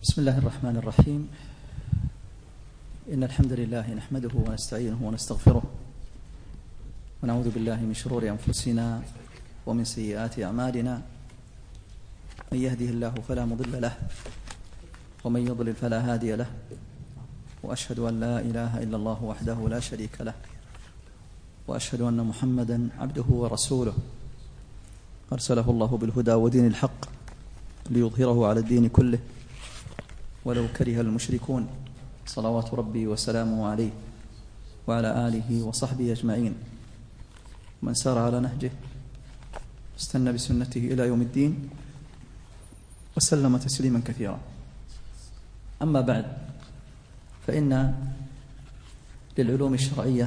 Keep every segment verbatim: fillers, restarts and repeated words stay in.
بسم الله الرحمن الرحيم. إن الحمد لله نحمده ونستعينه ونستغفره ونعوذ بالله من شرور أنفسنا ومن سيئات أعمالنا. من يهده الله فلا مضل له ومن يضلل فلا هادي له، وأشهد أن لا إله إلا الله وحده لا شريك له، وأشهد أن محمدا عبده ورسوله أرسله الله بالهدى ودين الحق ليظهره على الدين كله ولو كره المشركون، صلوات ربي وسلامه عليه وعلى آله وصحبه أجمعين، ومن سار على نهجه واستنى بسنته إلى يوم الدين وسلم تسليما كثيرا. أما بعد، فإن للعلوم الشرعية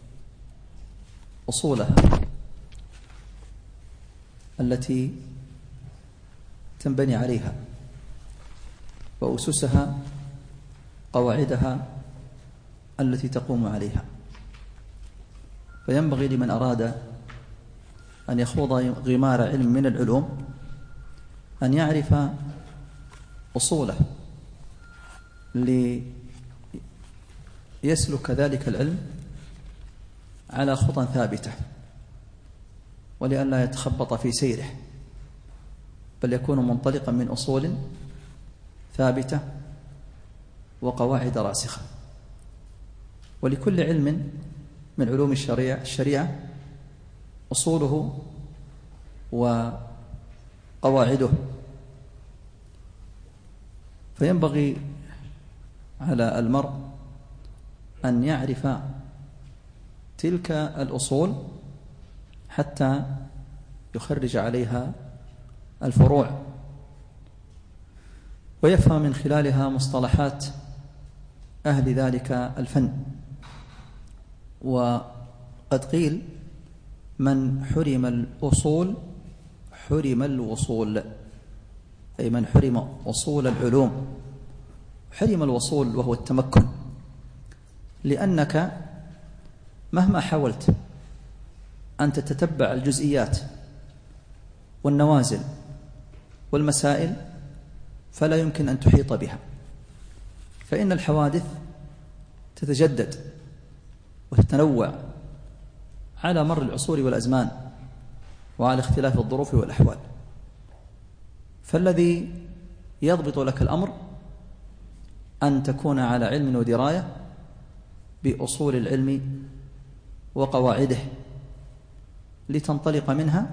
أصولها التي تنبني عليها، وأسسها قواعدها التي تقوم عليها. فينبغي لمن أراد أن يخوض غمار علم من العلوم أن يعرف أصوله ليسلك ذلك العلم على خطى ثابتة، ولئلا يتخبط في سيره، بل يكون منطلقا من أصول ثابتة وقواعد راسخة. ولكل علم من علوم الشريعة, الشريعة أصوله وقواعده، فينبغي على المرء أن يعرف تلك الأصول حتى يخرج عليها الفروع، ويفهم من خلالها مصطلحات أهل ذلك الفن. وقد قيل: من حرم الأصول حرم الوصول، أي من حرم أصول العلوم حرم الوصول، وهو التمكن. لأنك مهما حاولت أن تتتبع الجزئيات والنوازل والمسائل فلا يمكن أن تحيط بها، فإن الحوادث تتجدد وتتنوع على مر العصور والأزمان وعلى اختلاف الظروف والأحوال. فالذي يضبط لك الأمر أن تكون على علم ودراية بأصول العلم وقواعده، لتنطلق منها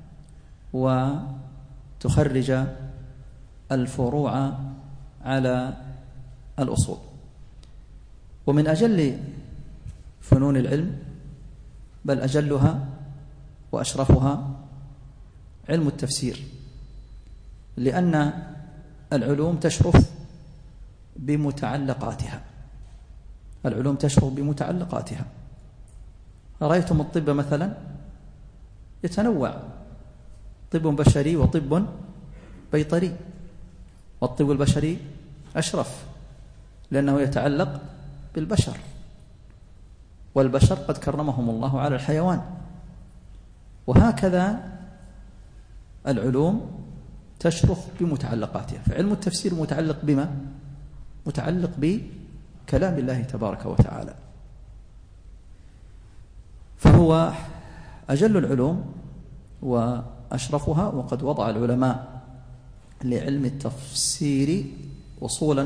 وتخرج الفروع على الأصول. ومن أجل فنون العلم، بل أجلها وأشرفها، علم التفسير، لأن العلوم تشرف بمتعلقاتها العلوم تشرف بمتعلقاتها. رأيتم الطب مثلا يتنوع، طب بشري وطب بيطري، والطب البشري أشرف لأنه يتعلق بالبشر، والبشر قد كرمهم الله على الحيوان. وهكذا العلوم تشرف بمتعلقاتها. فعلم التفسير متعلق بما؟ متعلق بكلام الله تبارك وتعالى، فهو أجل العلوم وأشرفها. وقد وضع العلماء لعلم التفسير أصولا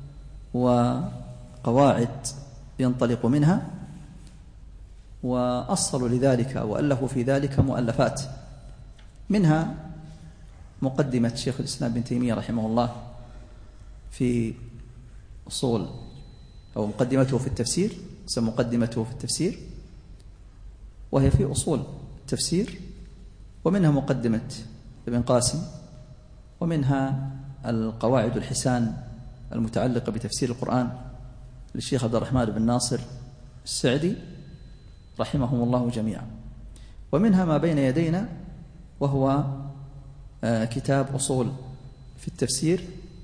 وقواعد ينطلق منها، وأصلوا لذلك وألفوا في ذلك مؤلفات، منها مقدمة شيخ الإسلام ابن تيمية رحمه الله في أصول، أو مقدمته في التفسير، مقدمته في التفسير وهي في أصول التفسير، ومنها مقدمة ابن قاسم، ومنها القواعد الحسان المتعلقة بتفسير القرآن للشيخ عبد الرحمن بن ناصر السعدي رحمهم الله جميعا، ومنها ما بين يدينا وهو كتاب أصول في التفسير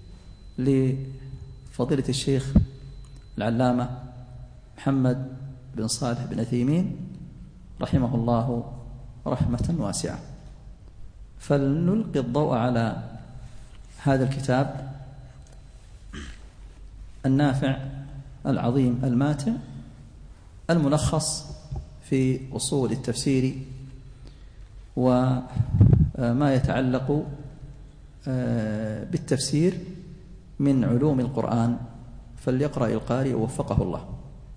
لفضيلة الشيخ العلامة محمد بن صالح بن عثيمين رحمه الله رحمة واسعة. فلنلقي الضوء على هذا الكتاب النافع العظيم الماتع الملخص في أصول التفسير وما يتعلق بالتفسير من علوم القرآن. فليقرأ القارئ وفقه الله.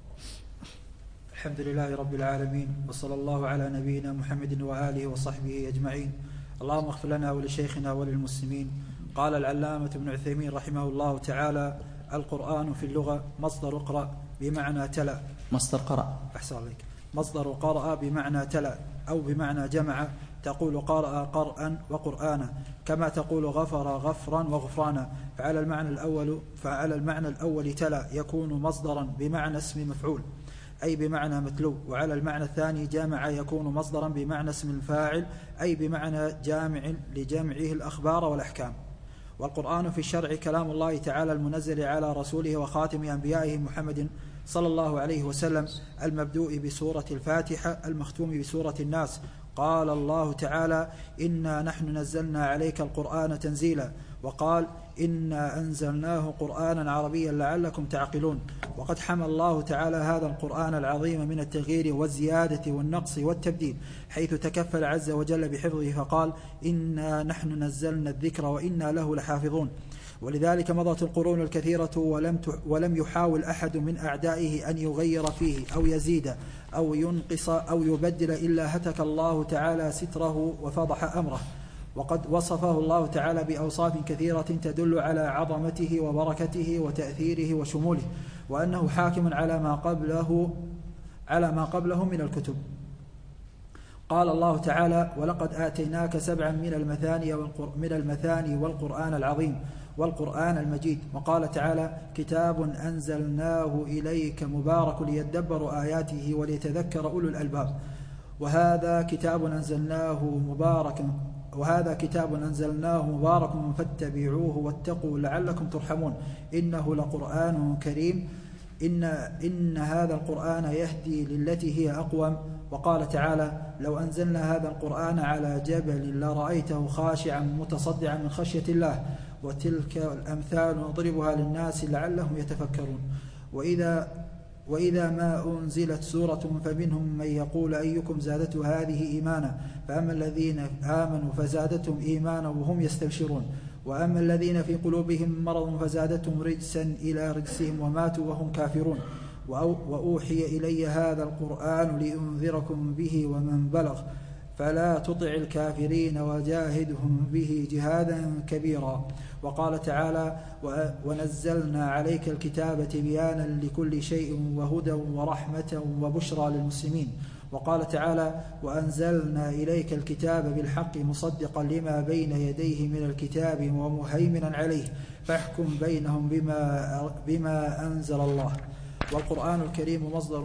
الحمد لله رب العالمين، وصلى الله على نبينا محمد وآله وصحبه أجمعين. اللهم اغفر لنا ولشيخنا وللمسلمين. قال العلامة ابن عثيمين رحمه الله تعالى: القرآن في اللغة مصدر اقرأ بمعنى تلا. مصدر قرأ. أحسن عليك. مصدر قرأ بمعنى تلا أو بمعنى جمع. تقول قرأ قرأا وقرآنا، كما تقول غفر غفرا وغفرانا. فعلى المعنى الأول فعلى المعنى الأول تلا يكون مصدرا بمعنى اسم مفعول أي بمعنى متلو، وعلى المعنى الثاني جامع يكون مصدرا بمعنى اسم الفاعل أي بمعنى جامع لجمعه الأخبار والأحكام. والقرآن في الشرع كلام الله تعالى المنزل على رسوله وخاتم أنبيائه محمد صلى الله عليه وسلم، المبدوء بسورة الفاتحة المختوم بسورة الناس. قال الله تعالى: إنا نحن نزلنا عليك القرآن تنزيلا، وقال: إنا أنزلناه قرآنا عربيا لعلكم تعقلون. وقد حمى الله تعالى هذا القرآن العظيم من التغيير والزيادة والنقص والتبديل، حيث تكفل عز وجل بحفظه فقال: إنا نحن نزلنا الذكر وإنا له لحافظون. ولذلك مضت القرون الكثيرة ولم ولم يحاول أحد من أعدائه أن يغير فيه أو يزيد أو ينقص أو يبدل إلا هتك الله تعالى ستره وفضح أمره. وقد وصفه الله تعالى بأوصاف كثيرة تدل على عظمته وبركته وتأثيره وشموله، وأنه حاكم على ما قبله على ما قبله من الكتب. قال الله تعالى: ولقد آتيناك سبعا من المثاني من المثاني والقرآن العظيم والقرآن المجيد. وقال تعالى: كتاب أنزلناه إليك مبارك ليدبروا آياته وليتذكر أولو الألباب. وهذا كتاب أنزلناه مبارك وهذا كتاب أنزلناه مبارك فاتبعوه واتقوا لعلكم ترحمون. إنه لقرآن كريم. إن, إن هذا القرآن يهدي للتي هي أقوم. وقال تعالى: لو أنزلنا هذا القرآن على جبل لرأيته خاشعا متصدعا من خشية الله. وتلك الأمثال نضربها للناس لعلهم يتفكرون. وإذا وإذا ما أنزلت سورة فمنهم من يقول أيكم زادته هذه إيمانا، فأما الذين آمنوا فزادتهم إيمانا وهم يستبشرون، وأما الذين في قلوبهم مرض فزادتهم رجسا إلى رجسهم وماتوا وهم كافرون. وأوحي إلي هذا القرآن لأنذركم به ومن بلغ، فلا تطع الكافرين وجاهدهم به جهادا كبيرا. وقال تعالى: ونزلنا عليك الكتاب تبيانا لكل شيء وهدى ورحمة وبشرى للمسلمين. وقال تعالى: وأنزلنا إليك الكتاب بالحق مصدقا لما بين يديه من الكتاب ومهيمنا عليه، فاحكم بينهم بما, بما أنزل الله. والقرآن الكريم مصدر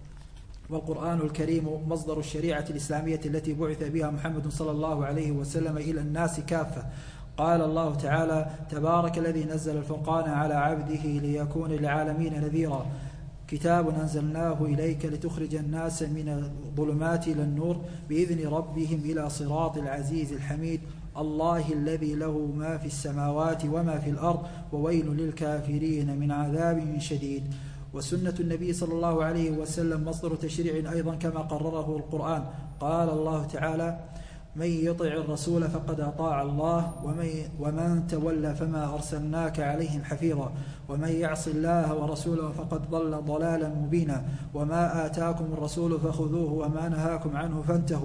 والقرآن الكريم مصدر الشريعة الإسلامية التي بعث بها محمد صلى الله عليه وسلم إلى الناس كافة. قال الله تعالى: تبارك الذي نزل الفرقان على عبده ليكون للعالمين نذيرا. كتاب أنزلناه إليك لتخرج الناس من الظلمات إلى النور بإذن ربهم إلى صراط العزيز الحميد. الله الذي له ما في السماوات وما في الأرض وويل للكافرين من عذاب شديد. وسنة النبي صلى الله عليه وسلم مصدر تشريع أيضا كما قرره القرآن. قال الله تعالى: من يطع الرسول فقد أطاع الله ومن, ومن تولى فما أرسلناك عليهم حفيظا ومن يعص الله ورسوله فقد ضل ضلالا مبينا. وما آتاكم الرسول فخذوه وما نهاكم عنه فانتهوا.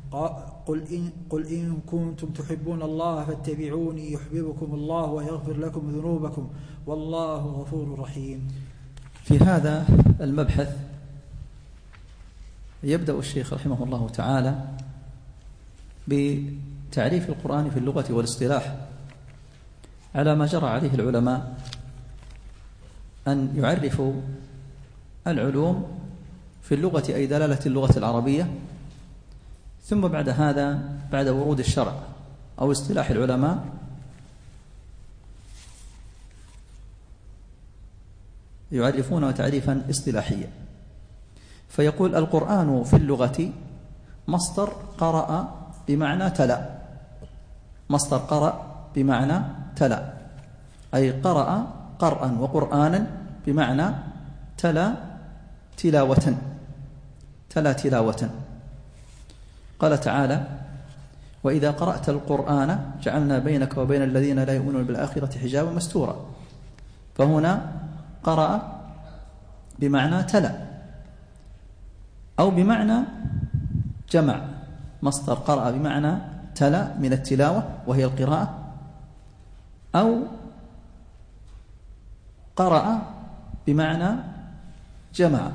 قل إن, قل إن كنتم تحبون الله فاتبعوني يحببكم الله ويغفر لكم ذنوبكم والله غفور رحيم. في هذا المبحث يبدأ الشيخ رحمه الله تعالى بتعريف القرآن في اللغة والاصطلاح على ما جرى عليه العلماء، أن يعرفوا العلوم في اللغة أي دلالة اللغة العربية، ثم بعد هذا بعد ورود الشرع أو اصطلاح العلماء يعرفونه تعريفا اصطلاحيا. فيقول: القرآن في اللغة مصدر قرأ بمعنى تلا. مصدر قرأ بمعنى تلا، أي قرأ قرأا وقرآنا بمعنى تلا تلاوة، تلا تلاوة. قال تعالى: وإذا قرأت القرآن جعلنا بينك وبين الذين لا يؤمنون بالآخرة حجابا مستورا. فهنا قرأ بمعنى تلا، أو بمعنى جمع، مصدر قرأ بمعنى تلا من التلاوة وهي القراءة، أو قرأ بمعنى جمع.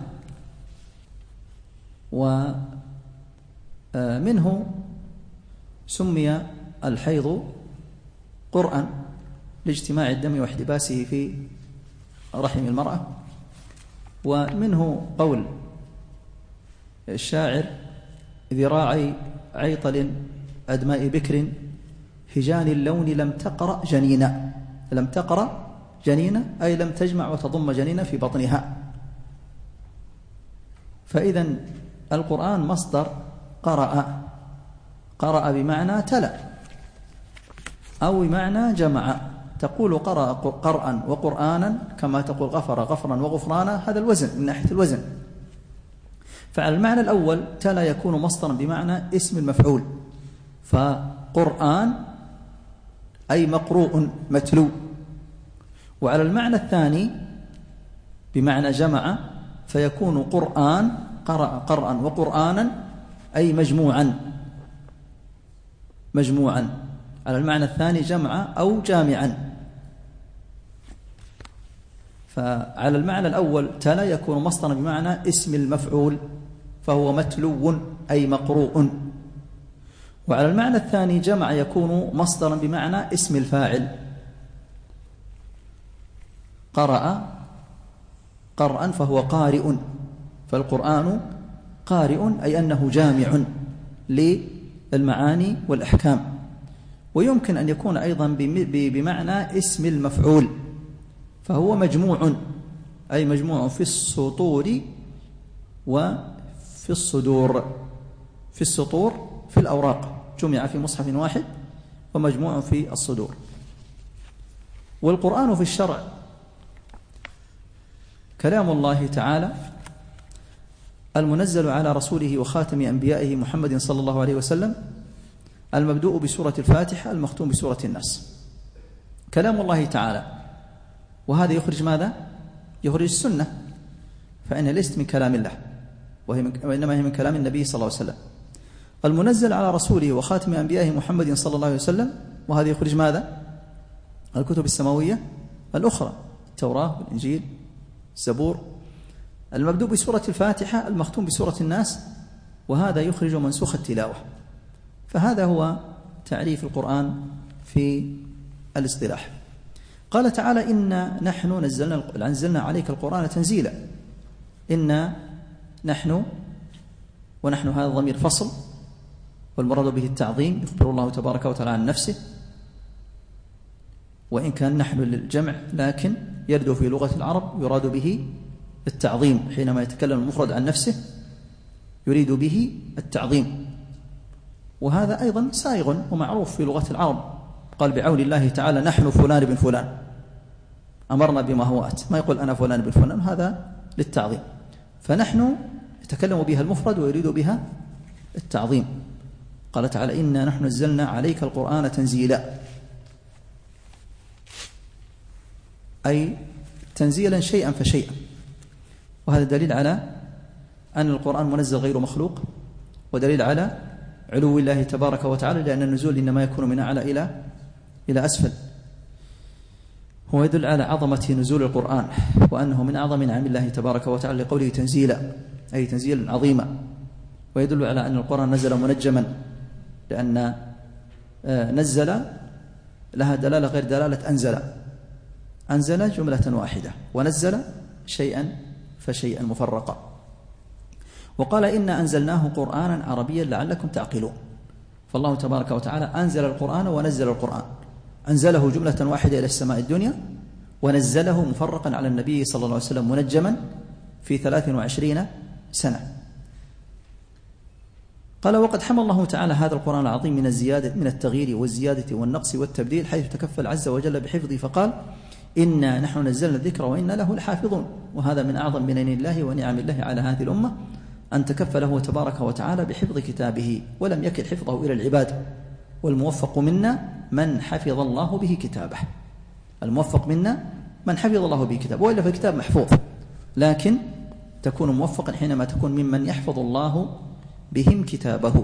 ومنه سمي الحيض قرآن لاجتماع الدم واحتباسه في رحم المرأة. ومنه قول الشاعر: ذراعي عيطل أدماء بكر هجان اللون لم تقرأ جنينا. لم تقرأ جنينا أي لم تجمع وتضم جنينا في بطنها. فإذن القرآن مصدر قرأ، قرأ بمعنى تلا أو بمعنى جمع. تقول قرأ قرأا وقرآنا كما تقول غفر غفرا وغفرانا، هذا الوزن من ناحية الوزن. فعلى المعنى الأول تلا يكون مصدرا بمعنى اسم المفعول، فقرآن أي مقروء متلو. وعلى المعنى الثاني بمعنى جمع فيكون قرآن قرأ قرأا وقرآنا أي مجموعا، مجموعا على المعنى الثاني جمع أو جامعا. فعلى المعنى الأول تلا يكون مصدرا بمعنى اسم المفعول فهو متلو أي مقروء. وعلى المعنى الثاني جمع يكون مصدرا بمعنى اسم الفاعل، قرأ قرأ فهو قارئ، فالقرآن قارئ أي أنه جامع للمعاني والأحكام. ويمكن أن يكون أيضا بمعنى اسم المفعول فهو مجموع أي مجموع في السطور وفي الصدور. في السطور في الأوراق، جمع في مصحف واحد، ومجموع في الصدور. والقرآن في الشرع كلام الله تعالى المنزل على رسوله وخاتم أنبيائه محمد صلى الله عليه وسلم، المبدوء بسورة الفاتحة المختوم بسورة الناس. كلام الله تعالى، وهذا يخرج ماذا؟ يخرج السنة، فإنها ليست من كلام الله وهي من وإنما هي من كلام النبي صلى الله عليه وسلم. المنزل على رسوله وخاتم أنبيائه محمد صلى الله عليه وسلم، وهذا يخرج ماذا؟ الكتب السماوية الأخرى، التوراة والإنجيل الزبور. المبدوء بسورة الفاتحة المختوم بسورة الناس، وهذا يخرج منسوخ التلاوة. فهذا هو تعريف القرآن في الاصطلاح. قال تعالى: إنا نحن نزلنا, نزلنا عليك القرآن تنزيلا. إنا نحن، ونحن هذا ضمير فصل، والمراد به التعظيم، يخبر الله تبارك وتعالى عن نفسه، وإن كان نحن للجمع لكن يرد في لغة العرب يراد به التعظيم. حينما يتكلم المفرد عن نفسه يريد به التعظيم، وهذا أيضا سائغ ومعروف في لغة العرب. قال: بعون الله تعالى نحن فلان بن فلان، أمرنا بما هو آت، ما يقول أنا فلان بن فلان، هذا للتعظيم. فنحن يتكلم بها المفرد ويريد بها التعظيم. قال تعالى: إنا نحن نزلنا عليك القرآن تنزيلا، أي تنزيلا شيئا فشيئا. وهذا دليل على أن القرآن منزل غير مخلوق، ودليل على علو الله تبارك وتعالى، لأن النزول إنما يكون من أعلى إلى إلى أسفل. هو يدل على عظمة نزول القرآن وأنه من أعظم نعم الله تبارك وتعالى لقوله تنزيلا، أي تنزيلا عظيما. ويدل على أن القرآن نزل منجما، لأن نزل لها دلالة غير دلالة أنزل. أنزل جملة واحدة، ونزل شيئا فشيئا مفرقا. وقال: إنا أنزلناه قرآنا عربيا لعلكم تعقلون. فالله تبارك وتعالى أنزل القرآن ونزل القرآن، أنزله جملة واحدة إلى السماء الدنيا، ونزله مفرقا على النبي صلى الله عليه وسلم منجما في ثلاث وعشرين سنة. قال: وقد حمى الله تعالى هذا القرآن العظيم من الزيادة من التغيير والزيادة والنقص والتبديل، حيث تكفل عز وجل بحفظه، فقال: إنا نحن نزلنا الذكر وإنا له لحافظون. وهذا من أعظم منن الله ونعم الله على هذه الأمة، أن تكفله تبارك وتعالى بحفظ كتابه ولم يكل حفظه إلى العباد. والموفق منا من حفظ الله به كتابه، الموفق منا من حفظ الله به كتابه، وإلا فالكتاب محفوظ، لكن تكون موفقا حينما تكون ممن يحفظ الله بهم كتابه،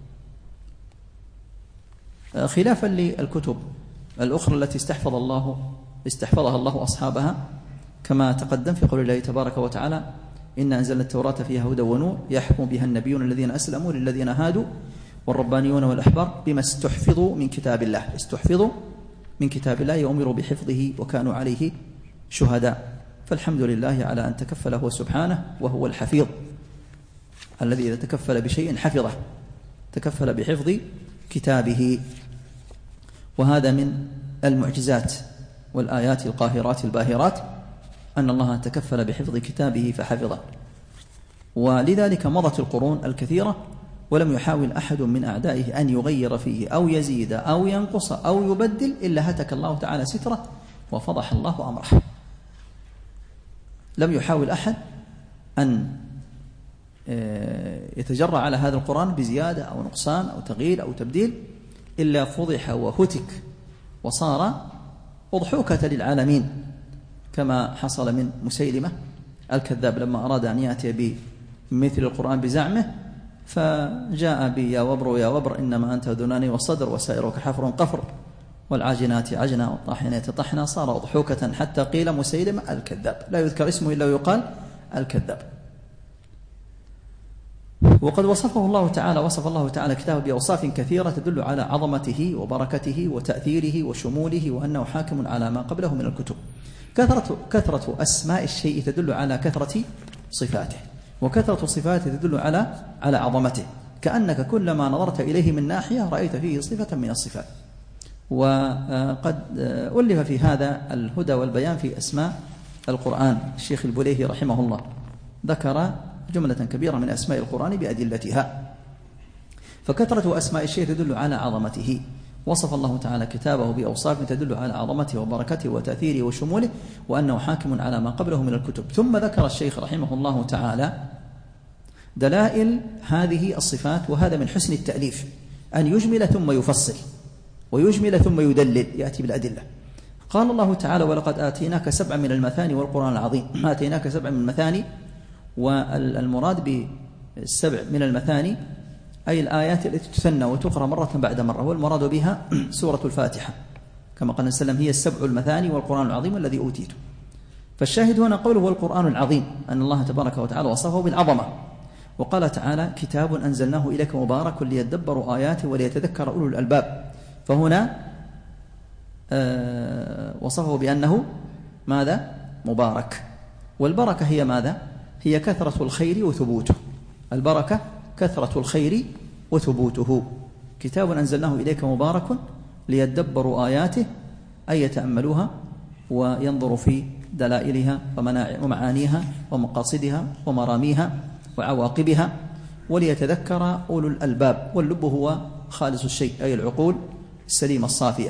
خلافا للكتب الأخرى التي استحفظ الله استحفظها الله أصحابها، كما تقدم في قول الله تبارك وتعالى: إنا أنزلنا التوراة فيها هدى ونور يحكم بها النبيون الذين أسلموا للذين هادوا والربانيون والأحبار بما استحفظوا من كتاب الله. استحفظوا من كتاب الله يؤمروا بحفظه وكانوا عليه شهداء. فالحمد لله على أن تكفله سبحانه، وهو الحفيظ الذي إذا تكفل بشيء حفظه، تكفل بحفظ كتابه. وهذا من المعجزات والآيات القاهرات الباهرات أن الله تكفل بحفظ كتابه فحفظه. ولذلك مضت القرون الكثيرة ولم يحاول أحد من أعدائه أن يغير فيه أو يزيد أو ينقص أو يبدل إلا هتك الله تعالى ستره وفضح الله أمره. لم يحاول أحد أن يتجرأ على هذا القرآن بزيادة أو نقصان أو تغيير أو تبديل إلا فضح وهتك وصار أضحوكة للعالمين، كما حصل من مسيلمة الكذاب لما أراد أن يأتي بمثل القرآن بزعمه، فجاء بي يا وبر يا وبر إنما أنت ذناني والصدر وسائرك حفر قفر والعاجنات عجنا والطاحنات طحنا، صار أضحوكة حتى قيل مسيلمة الكذاب، لا يذكر اسمه إلا يقال الكذاب. وقد وصفه الله تعالى وصف الله تعالى كتابه بأوصاف كثيرة تدل على عظمته وبركته وتأثيره وشموله، وأنه حاكم على ما قبله من الكتب. كثرة, كثرة أسماء الشيء تدل على كثرة صفاته، وكثرة صفاته تدل على على عظمته، كأنك كلما نظرت إليه من ناحية رأيت فيه صفة من الصفات. وقد ألف في هذا الهدى والبيان في أسماء القرآن. الشيخ البليهي رحمه الله ذكر جملة كبيرة من أسماء القرآن بأدلتها. فكثرة أسماء الشيء تدل على عظمته. وصف الله تعالى كتابه بأوصاف تدل على عظمته وبركته وتأثيره وشموله، وأنه حاكم على ما قبله من الكتب. ثم ذكر الشيخ رحمه الله تعالى دلائل هذه الصفات، وهذا من حسن التأليف أن يجمل ثم يفصل، ويجمل ثم يدلل، يأتي بالأدلة. قال الله تعالى: ولقد آتيناك سبعا من المثاني والقرآن العظيم. آتيناك سبعا من المثاني، والمراد بالسبع من المثاني أي الآيات التي تثنى وتقرأ مرة بعد مرة، والمراد بها سورة الفاتحة، كما قال السلام: هي السبع المثاني والقرآن العظيم الذي أوتيته. فالشاهد هنا قوله والقرآن العظيم، أن الله تبارك وتعالى وصفه بالعظمة. وقال تعالى: كتاب أنزلناه إليك مبارك ليدبروا آياته وليتذكر أولو الألباب. فهنا آه وصفه بأنه ماذا؟ مبارك. والبركة هي ماذا؟ هي كثرة الخير وثبوته. البركة كثرة الخير وثبوته. كتاب أنزلناه إليك مبارك ليدبروا آياته، أي يتأملوها وينظروا في دلائلها ومعانيها ومقاصدها ومراميها وعواقبها، وليتذكر أولو الألباب. واللب هو خالص الشيء، أي العقول السليمة الصافية.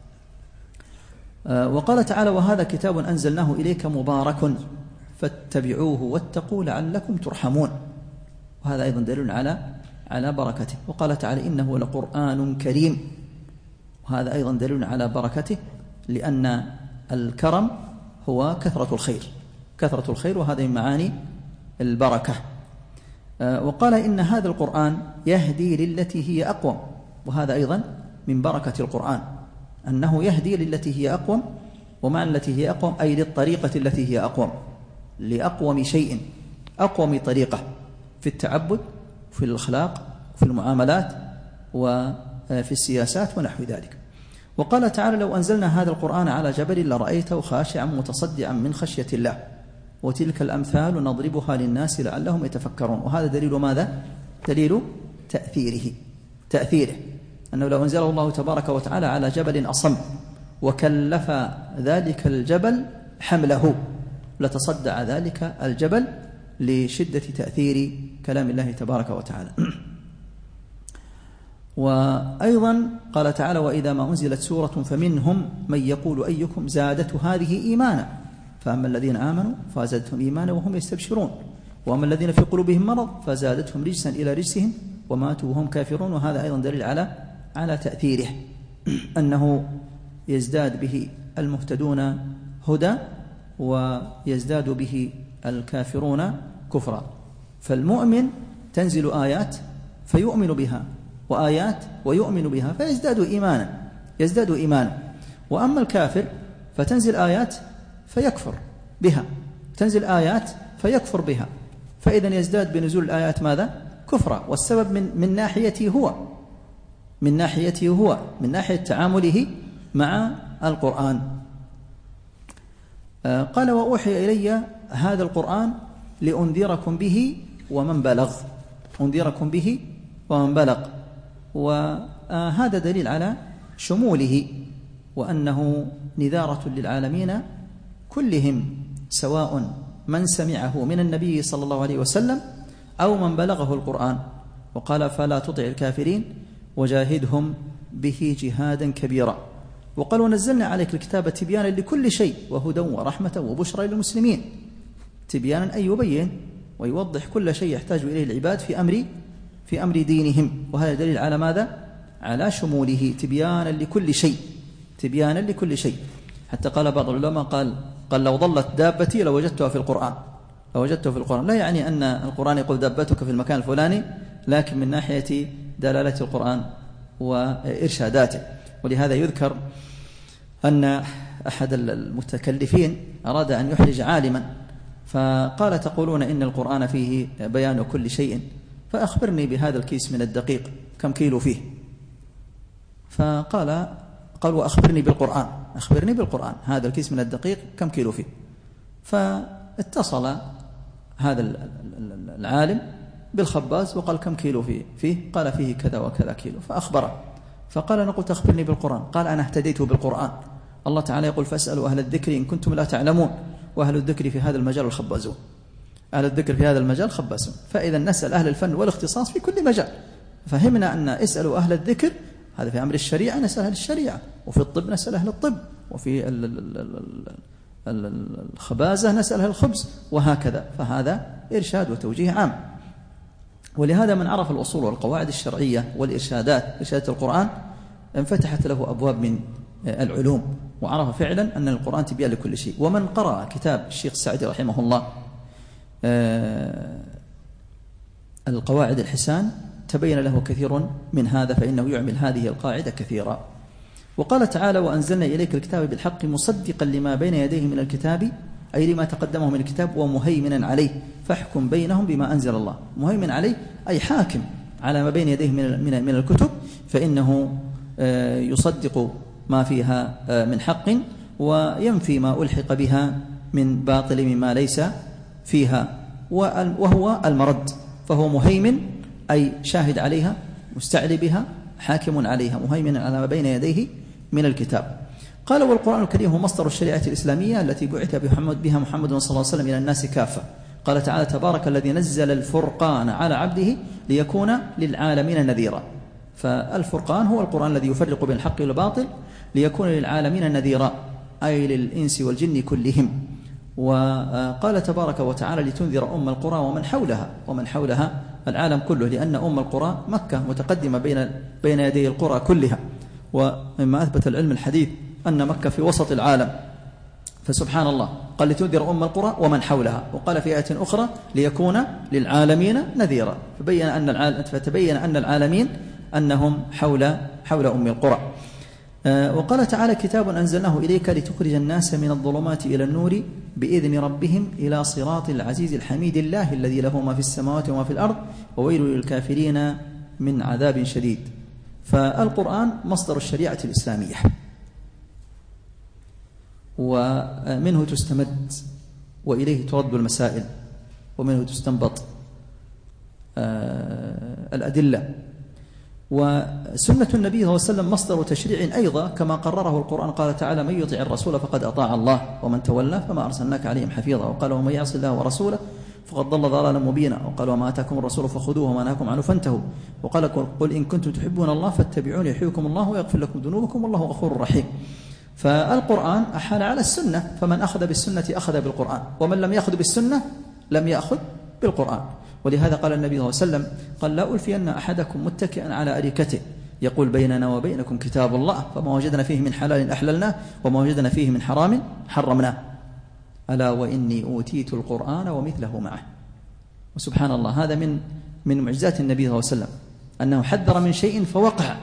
وقال تعالى: وهذا كتاب أنزلناه إليك مبارك فاتبعوه واتقوا لعلكم ترحمون. وهذا أيضا دليل على على بركته. وقال تعالى: إنه لقرآن كريم. وهذا أيضا دليل على بركته، لأن الكرم هو كثرة الخير، كثرة الخير، وهذا من معاني البركة. وقال: إن هذا القرآن يهدي للتي هي أقوم. وهذا أيضا من بركة القرآن، أنه يهدي للتي هي أقوم. ومعنى التي هي أقوم أي للطريقة التي هي أقوم، لأقوم شيء، أقوم طريقة في التعبد، في الأخلاق، في المعاملات، وفي السياسات ونحو ذلك. وقال تعالى: لو أنزلنا هذا القرآن على جبل لرأيته خاشعا متصدعا من خشية الله وتلك الأمثال نضربها للناس لعلهم يتفكرون. وهذا دليل ماذا؟ دليل تأثيره، تأثيره أنه لو أنزله الله تبارك وتعالى على جبل أصم وكلف ذلك الجبل حمله لتصدع ذلك الجبل لشدة تأثير كلام الله تبارك وتعالى. وأيضا قال تعالى وإذا ما أنزلت سورة فمنهم من يقول أيكم زادته هذه إيمانا فأما الذين آمنوا فزادتهم إيمانا وهم يستبشرون وأما الذين في قلوبهم مرض فزادتهم رجسا إلى رجسهم وماتوا وهم كافرون. وهذا أيضا دليل على على تأثيره أنه يزداد به المهتدون هدى ويزداد به الكافرون كفرا. فالمؤمن تنزل آيات فيؤمن بها وآيات ويؤمن بها فيزداد إيمانا يزداد إيمانا. وأما الكافر فتنزل آيات فيكفر بها تنزل آيات فيكفر بها فإذا يزداد بنزول الآيات ماذا؟ كفرا. والسبب من من ناحيته هو من ناحيته هو من ناحية تعامله مع القرآن. آه قال وأوحي إلي هذا القرآن لأنذركم به ومن بلغ أنذركم به ومن بلغ. وهذا دليل على شموله وأنه نذارة للعالمين كلهم سواء من سمعه من النبي صلى الله عليه وسلم أو من بلغه القرآن. وقال فلا تطع الكافرين وجاهدهم به جهادا كبيرا. وقال ونزلنا عليك الكتاب تبيانا لكل شيء وهدى ورحمة وبشرى للمسلمين. تبيانا أي يبين ويوضح كل شيء يحتاج إليه العباد في أمر في أمر دينهم. وهذا دليل على ماذا؟ على شموله تبيانا لكل شيء تبيانا لكل شيء. حتى قال بعض العلماء قال قال لو ضلت دابتي لوجدتها في القرآن لوجدتها في القرآن. لا يعني أن القرآن يقول دابتك في المكان الفلاني لكن من ناحية دلالة القرآن وإرشاداته. ولهذا يذكر أن أحد المتكلفين أراد أن يحرج عالما فقال تقولون إن القرآن فيه بيان كل شيء فأخبرني بهذا الكيس من الدقيق كم كيلو فيه. فقال قال وأخبرني بالقرآن أخبرني بالقرآن هذا الكيس من الدقيق كم كيلو فيه. فاتصل هذا العالم بالخباز وقال كم كيلو فيه فيه قال فيه كذا وكذا كيلو. فأخبره فقال أنا قلت أخبرني بالقرآن. قال أنا اهتديت بالقرآن. الله تعالى يقول فاسألوا أهل الذكر إن كنتم لا تعلمون وأهل الذكر في هذا المجال الخبازون أهل الذكر في هذا المجال خبازون. فإذا نسأل أهل الفن والاختصاص في كل مجال. فهمنا أن اسألوا أهل الذكر هذا في أمر الشريعة نسأل أهل الشريعة وفي الطب نسأل أهل الطب وفي الخبازة نسأل أهل الخبز وهكذا. فهذا إرشاد وتوجيه عام. ولهذا من عرف الأصول والقواعد الشرعية والإرشادات إرشادات القرآن انفتحت له أبواب من العلوم وعرف فعلا أن القرآن تبيان لكل شيء. ومن قرأ كتاب الشيخ السعدي رحمه الله القواعد الحسان تبين له كثير من هذا فإنه يعمل هذه القاعدة كثيرا. وقال تعالى وأنزلنا إليك الكتاب بالحق مصدقا لما بين يديه من الكتاب أي لما تقدمه من الكتاب ومهيمنا عليه فاحكم بينهم بما أنزل الله. مهيمن عليه أي حاكم على ما بين يديه من من الكتب فإنه يصدق ما فيها من حق وينفي ما ألحق بها من باطل مما ليس فيها وهو المرد. فهو مهيمن أي شاهد عليها مستعلي بها حاكم عليها مهيمن على ما بين يديه من الكتاب. قال والقرآن الكريم هو مصدر الشريعة الإسلامية التي بعث بها محمد صلى الله عليه وسلم إلى الناس كافة. قال تعالى تبارك الذي نزل الفرقان على عبده ليكون للعالمين نذيرا. فالفرقان هو القرآن الذي يفرق بين الحق والباطل ليكون للعالمين نذيرا أي للإنس والجن كلهم. وقال تبارك وتعالى لتنذر أم القرى ومن حولها ومن حولها العالم كله لأن أم القرى مكة متقدمة بين بين يدي القرى كلها. ومما أثبت العلم الحديث أن مكة في وسط العالم. فسبحان الله قال لتنذر أم القرى ومن حولها. وقال في آية أخرى ليكون للعالمين نذيرا. فبين أن العالم فتبين أن العالمين أنهم حول حول أم القرى. وقال تعالى كتاب أنزلناه إليك لتخرج الناس من الظلمات إلى النور بإذن ربهم إلى صراط العزيز الحميد الله الذي له ما في السماوات وما في الأرض وويل للكافرين من عذاب شديد. فالقرآن مصدر الشريعة الإسلامية ومنه تستمد وإليه ترد المسائل ومنه تستنبط الأدلة. وسنة النبي صلى الله عليه وسلم مصدر تشريع أيضا كما قرره القرآن. قال تعالى من يطع الرسول فقد أطاع الله ومن تولى فما أرسلناك عليهم حفيظا. وقال ومن يعص الله ورسوله فقد ضل ضلالا مبينا. وقال وما آتاكم الرسول فخذوه وما نهاكم عنه فانتهوا. وقال قل إن كنتم تحبون الله فاتبعوني يحييكم الله ويغفر لكم ذنوبكم والله غفور رحيم. فالقرآن أحال على السنة، فمن أخذ بالسنة أخذ بالقرآن، ومن لم يأخذ بالسنة لم يأخذ بالقرآن. ولهذا قال النبي صلى الله عليه وسلم قال لا ألفين أحدكم متكئا على أريكته يقول بيننا وبينكم كتاب الله فما وجدنا فيه من حلال أحللناه وما وجدنا فيه من حرام حرمناه ألا وإني أوتيت القرآن ومثله معه. وسبحان الله هذا من من معجزات النبي صلى الله عليه وسلم أنه حذر من شيء فوقع.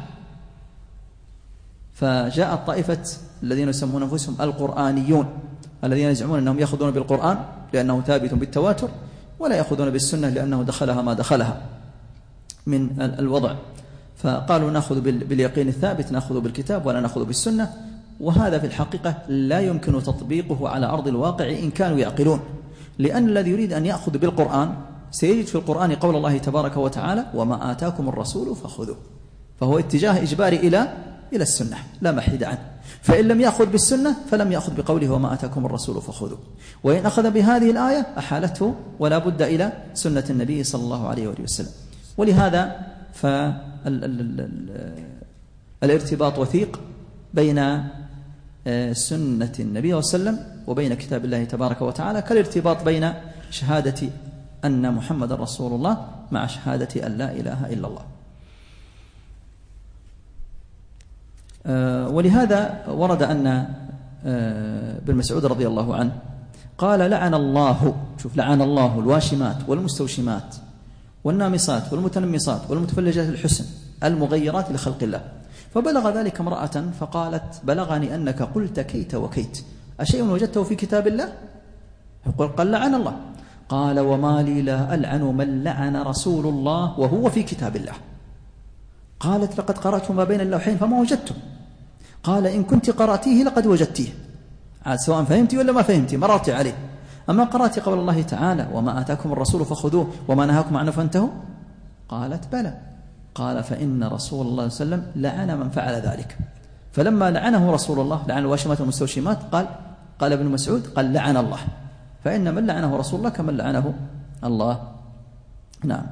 فجاءت طائفة الذين يسمون أنفسهم القرآنيون الذين يزعمون أنهم يأخذون بالقرآن لأنه ثابت بالتواتر ولا يأخذون بالسنة لأنه دخلها ما دخلها من الوضع. فقالوا نأخذ باليقين الثابت، نأخذ بالكتاب ولا نأخذ بالسنة. وهذا في الحقيقة لا يمكن تطبيقه على أرض الواقع إن كانوا يعقلون، لأن الذي يريد أن يأخذ بالقرآن سيجد في القرآن قول الله تبارك وتعالى وما آتاكم الرسول فخذوه، فهو اتجاه إجباري إلى إلى السنة لا محيد عنه. فإن لم يأخذ بالسنة فلم يأخذ بقوله وما آتاكم الرسول فخذوه، وإن أخذ بهذه الآية أحالته ولا بد إلى سنة النبي صلى الله عليه وآله وسلم. ولهذا فالارتباط وثيق بين سنة النبي صلى الله عليه وسلم وبين كتاب الله تبارك وتعالى كالارتباط بين شهادة أن محمد رسول الله مع شهادة أن لا إله إلا الله. ولهذا ورد أن ابن مسعود رضي الله عنه قال لعن الله، شوف لعن الله الواشمات والمستوشمات والنامصات والمتنمصات والمتفلجات الحسن المغيرات لخلق الله. فبلغ ذلك امرأة فقالت بلغني أنك قلت كيت وكيت أشيء وجدته في كتاب الله؟ قال لعن الله. قال وما لي لا ألعن من لعن رسول الله وهو في كتاب الله. قالت لقد قرأت ما بين اللوحين فما وجدته. قال إن كنت قرأتيه لقد وجدتيه، عاد سواء فهمتي ولا ما فهمتي مررت عليه. أما قرأت قول الله تعالى وما آتاكم الرسول فخذوه وما نهاكم عنه فانتهوا؟ قالت بلى. قال فإن رسول الله صلى الله عليه وسلم لعن من فعل ذلك. فلما لعنه رسول الله لعن الواشمات والمستوشمات قال قال ابن مسعود قال لعن الله، فإن من لعنه رسول الله كمن لعنه الله. نعم.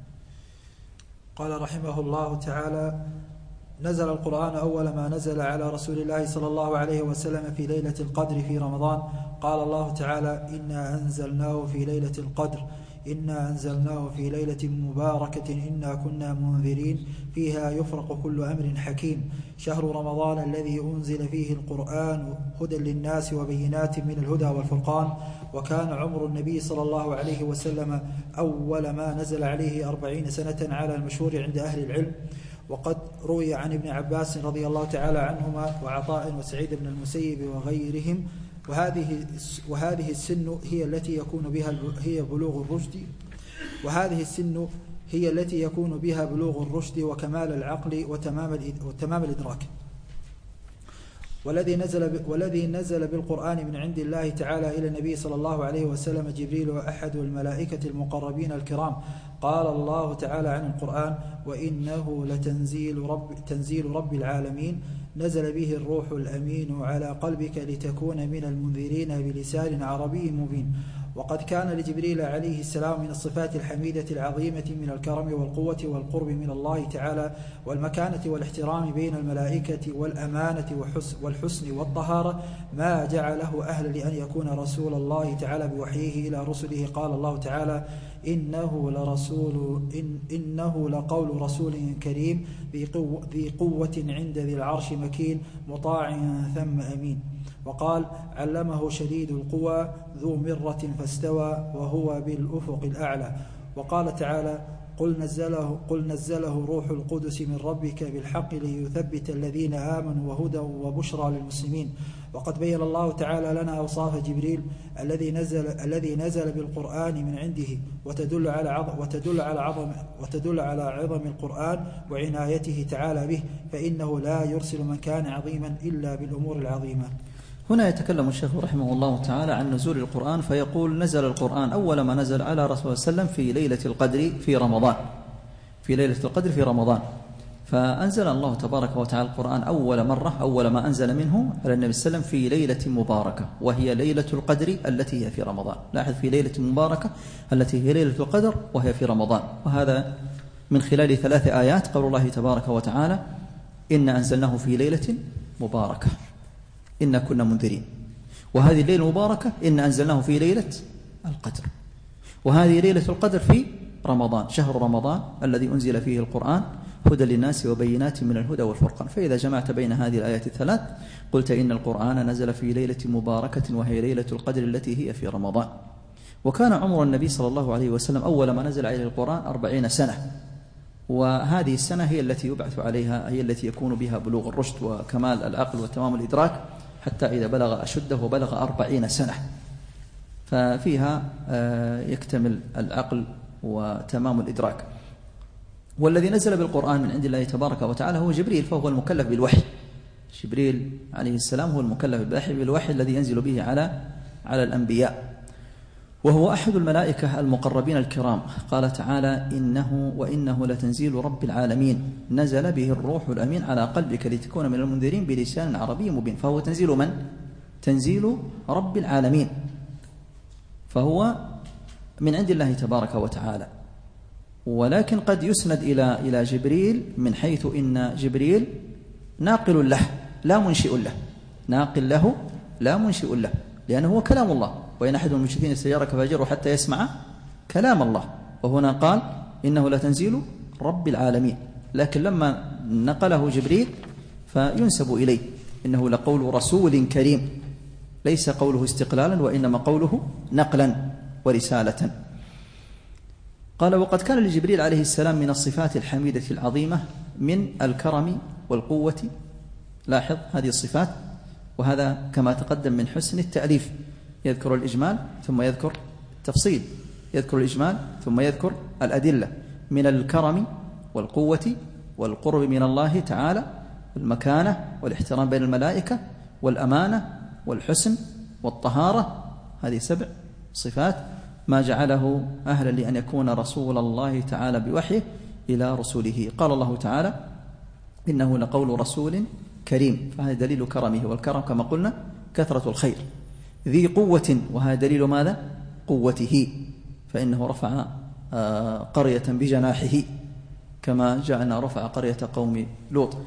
قال رحمه الله تعالى نزل القرآن أول ما نزل على رسول الله صلى الله عليه وسلم في ليلة القدر في رمضان. قال الله تعالى إنا أنزلناه في ليلة القدر إنا أنزلناه في ليلة مباركة إنا كنا منذرين فيها يفرق كل أمر حكيم شهر رمضان الذي أنزل فيه القرآن هدى للناس وبينات من الهدى والفرقان. وكان عمر النبي صلى الله عليه وسلم أول ما نزل عليه أربعين سنة على المشهور عند أهل العلم. وقد روي عن ابن عباس رضي الله تعالى عنهما وعطاء وسعيد بن المسيب وغيرهم وهذه وهذه السن هي التي يكون بها هي بلوغ الرشد وهذه السن هي التي يكون بها بلوغ الرشد وكمال العقل وتمام وتمام الإدراك. والذي نزل والذي نزل بالقرآن من عند الله تعالى إلى النبي صلى الله عليه وسلم جبريل وأحد الملائكة المقربين الكرام. قال الله تعالى عن القرآن وإنه لتنزيل رب تنزيل رب العالمين نزل به الروح الأمين على قلبك لتكون من المنذرين بلسان عربي مبين. وقد كان لجبريل عليه السلام من الصفات الحميدة العظيمة من الكرم والقوة والقرب من الله تعالى والمكانة والاحترام بين الملائكة والأمانة والحسن والطهارة ما جعله أهلا لأن يكون رسول الله تعالى بوحيه إلى رسله. قال الله تعالى إنه لرسول إن إنه لقول رسول كريم ذي قوة عند ذي العرش مكين مطاع ثم أمين. وقال علمه شديد القوى ذو مرة فاستوى وهو بالأفق الأعلى. وقال تعالى قل نزله, قل نزله روح القدس من ربك بالحق ليثبت الذين آمنوا وهدى وبشرى للمسلمين. وقد بين الله تعالى لنا أوصاف جبريل الذي نزل الذي نزل بالقرآن من عنده وتدل على عظم وتدل على عظم وتدل على عظم القرآن وعنايته تعالى به فإنه لا يرسل من كان عظيما إلا بالأمور العظيمة. هنا يتكلم الشيخ رحمه الله تعالى عن نزول القرآن فيقول نزل القرآن أول ما نزل على رسول الله صلى الله عليه وسلم في ليلة القدر في رمضان في ليلة القدر في رمضان فأنزل الله تبارك وتعالى القرآن أول مرة أول ما أنزل منه على النبي صلى الله عليه وسلم في ليلة مباركة، وهي ليلة القدر التي هي في رمضان. لاحظ، في ليلة مباركة التي هي ليلة القدر وهي في رمضان. وهذا من خلال ثلاث آيات، قول الله تبارك وتعالى: إنا أنزلناه في ليلة مباركة إنا كنا منذرين. وهذه الليلة المباركة إنا أنزلناه في ليلة القدر، وهذه ليلة القدر في رمضان، شهر رمضان الذي أنزل فيه القرآن هدى للناس وبينات من الهدى والفرقان. فإذا جمعت بين هذه الآيات الثلاث قلت إن القرآن نزل في ليلة مباركة وهي ليلة القدر التي هي في رمضان. وكان عمر النبي صلى الله عليه وسلم أول ما نزل عليه القرآن أربعين سنة، وهذه السنة هي التي يبعث عليها، هي التي يكون بها بلوغ الرشد وكمال العقل وتمام الإدراك، حتى إذا بلغ أشده وبلغ أربعين سنة، ففيها يكتمل العقل وتمام الإدراك. والذي نزل بالقرآن من عند الله تبارك وتعالى هو جبريل، فهو المكلف بالوحي. جبريل عليه السلام هو المكلف بالوحي الذي ينزل به على على الأنبياء، وهو أحد الملائكة المقربين الكرام. قال تعالى: إنه وإنه لتنزيل رب العالمين نزل به الروح الأمين على قلبك لتكون من المنذرين بلسان عربي مبين. فهو تنزيل من؟ تنزيل رب العالمين، فهو من عند الله تبارك وتعالى. ولكن قد يسند إلى إلى جبريل من حيث إن جبريل ناقل له لا منشئ له، ناقل له لا منشئ له، لأنه هو كلام الله. وإن أحد من المشركين استجارك فأجره حتى يسمع كلام الله. وهنا قال: إنه لتنزيل رب العالمين، لكن لما نقله جبريل فينسب إليه، إنه لقول رسول كريم، ليس قوله استقلالا وإنما قوله نقلا ورسالة. قال: وقد كان لجبريل عليه السلام من الصفات الحميدة العظيمة من الكرم والقوة. لاحظ هذه الصفات، وهذا كما تقدم من حسن التأليف، يذكر الإجمال ثم يذكر التفصيل، يذكر الإجمال ثم يذكر الأدلة، من الكرم والقوة والقرب من الله تعالى والمكانة والاحترام بين الملائكة والأمانة والحسن والطهارة. هذه سبع صفات ما جعله أهلا لأن يكون رسول الله تعالى بوحيه إلى رسوله. قال الله تعالى: إنه لقول رسول كريم، فهذا دليل كرمه، والكرم كما قلنا كثرة الخير. ذي قوة، وهذا دليل ماذا؟ قوته، فإنه رفع قرية بجناحه، كما جعلنا رفع قرية قوم لوط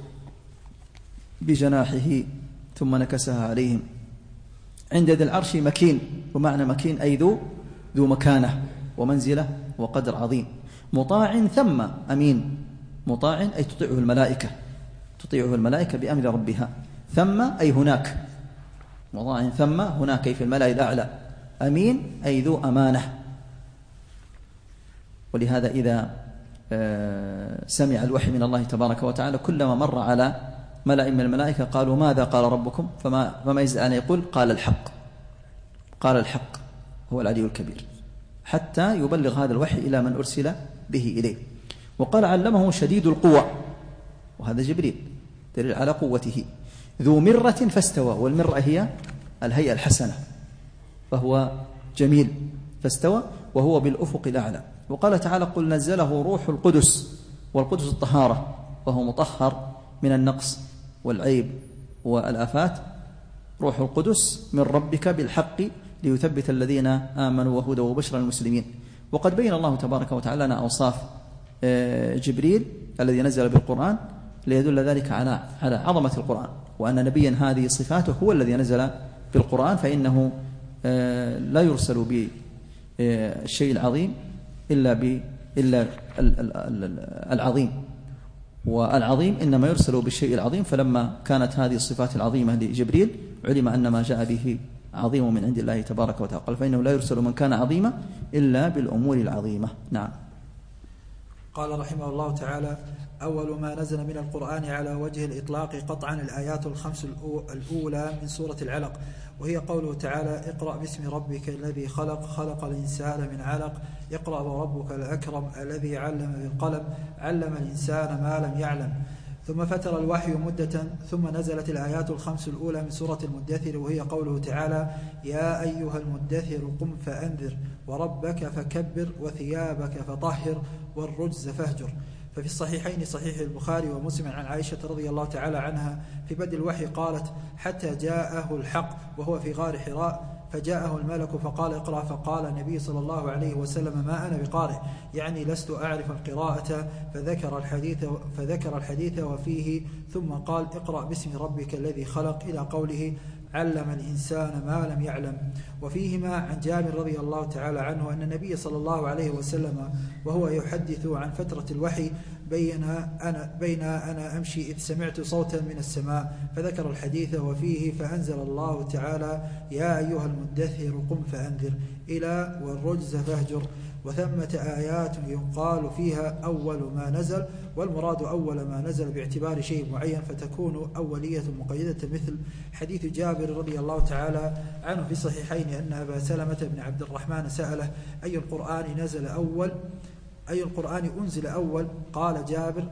بجناحه ثم نكسها عليهم. عند ذي العرش مكين، ومعنى مكين أي ذو ذو مكانة ومنزلة وقدر عظيم. مطاع ثم أمين، مطاع أي تطيعه الملائكة، تطيعه الملائكة بأمر ربها. ثم أي هناك، مطاع ثم هناك أي في الملأ الأعلى. أمين أي ذو أمانة. ولهذا إذا سمع الوحي من الله تبارك وتعالى كلما مر على ملأ من الملائكة قالوا: ماذا قال ربكم؟ فما, فما يزال أن يقول: قال الحق، قال الحق، هو العلي الكبير، حتى يبلغ هذا الوحي إلى من أرسل به إليه. وقال: علمه شديد القوى، وهذا جبريل دليل على قوته. ذو مرة فاستوى، والمرة هي الهيئة الحسنة، فهو جميل فاستوى وهو بالأفق الأعلى. وقال تعالى: قل نزله روح القدس، والقدس الطهارة، وهو مطهر من النقص والعيب والآفات. روح القدس من ربك بالحق ليثبت الذين آمنوا وهدى وبشرى المسلمين. وقد بين الله تبارك وتعالى لنا أوصاف جبريل الذي نزل بالقرآن ليدل ذلك على على عظمة القرآن، وأن نبيا هذه صفاته هو الذي نزل بالقرآن، فإنه لا يرسل بالشيء العظيم إلا ب إلا العظيم، والعظيم إنما يرسل بالشيء العظيم. فلما كانت هذه الصفات العظيمة لجبريل علم أن ما جاء به عظيم من عند الله تبارك وتعالى، قال: فإنه لا يرسل من كان عظيما إلا بالأمور العظيمة. نعم. قال رحمه الله تعالى: أول ما نزل من القرآن على وجه الإطلاق قطعا الآيات الخمس الأولى من سورة العلق، وهي قوله تعالى: اقرأ باسم ربك الذي خلق خلق الإنسان من علق اقرأ وربك الأكرم الذي علم بالقلم علم الإنسان ما لم يعلم. ثم فتر الوحي مدة ثم نزلت الآيات الخمس الأولى من سورة المدثر، وهي قوله تعالى: يا أيها المدثر قم فأنذر وربك فكبر وثيابك فطهر والرجز فاهجر. ففي الصحيحين صحيح البخاري ومسلم عن عائشة رضي الله تعالى عنها في بدء الوحي قالت: حتى جاءه الحق وهو في غار حراء فجاءه الملك فقال: اقرأ. فقال النبي صلى الله عليه وسلم: ما أنا بقارئ، يعني لست أعرف القراءة. فذكر الحديث فذكر الحديث وفيه، ثم قال: اقرأ باسم ربك الذي خلق، إلى قوله: علم الإنسان ما لم يعلم. وفيهما عن جابر رضي الله تعالى عنه أن النبي صلى الله عليه وسلم وهو يحدث عن فترة الوحي بين أنا, بين أنا أمشي إذ سمعت صوتا من السماء، فذكر الحديث وفيه: فأنزل الله تعالى: يا أيها المدثر قم فأنذر، إلى والرجز فاهجر. وثمة آيات يقال فيها أول ما نزل، والمراد أول ما نزل باعتبار شيء معين، فتكون أولية مقيدة، مثل حديث جابر رضي الله تعالى عنه في الصحيحين أن أبا سلمة بن عبد الرحمن سأله: أي القرآن نزل أول أي القرآن أنزل أول؟ قال جابر: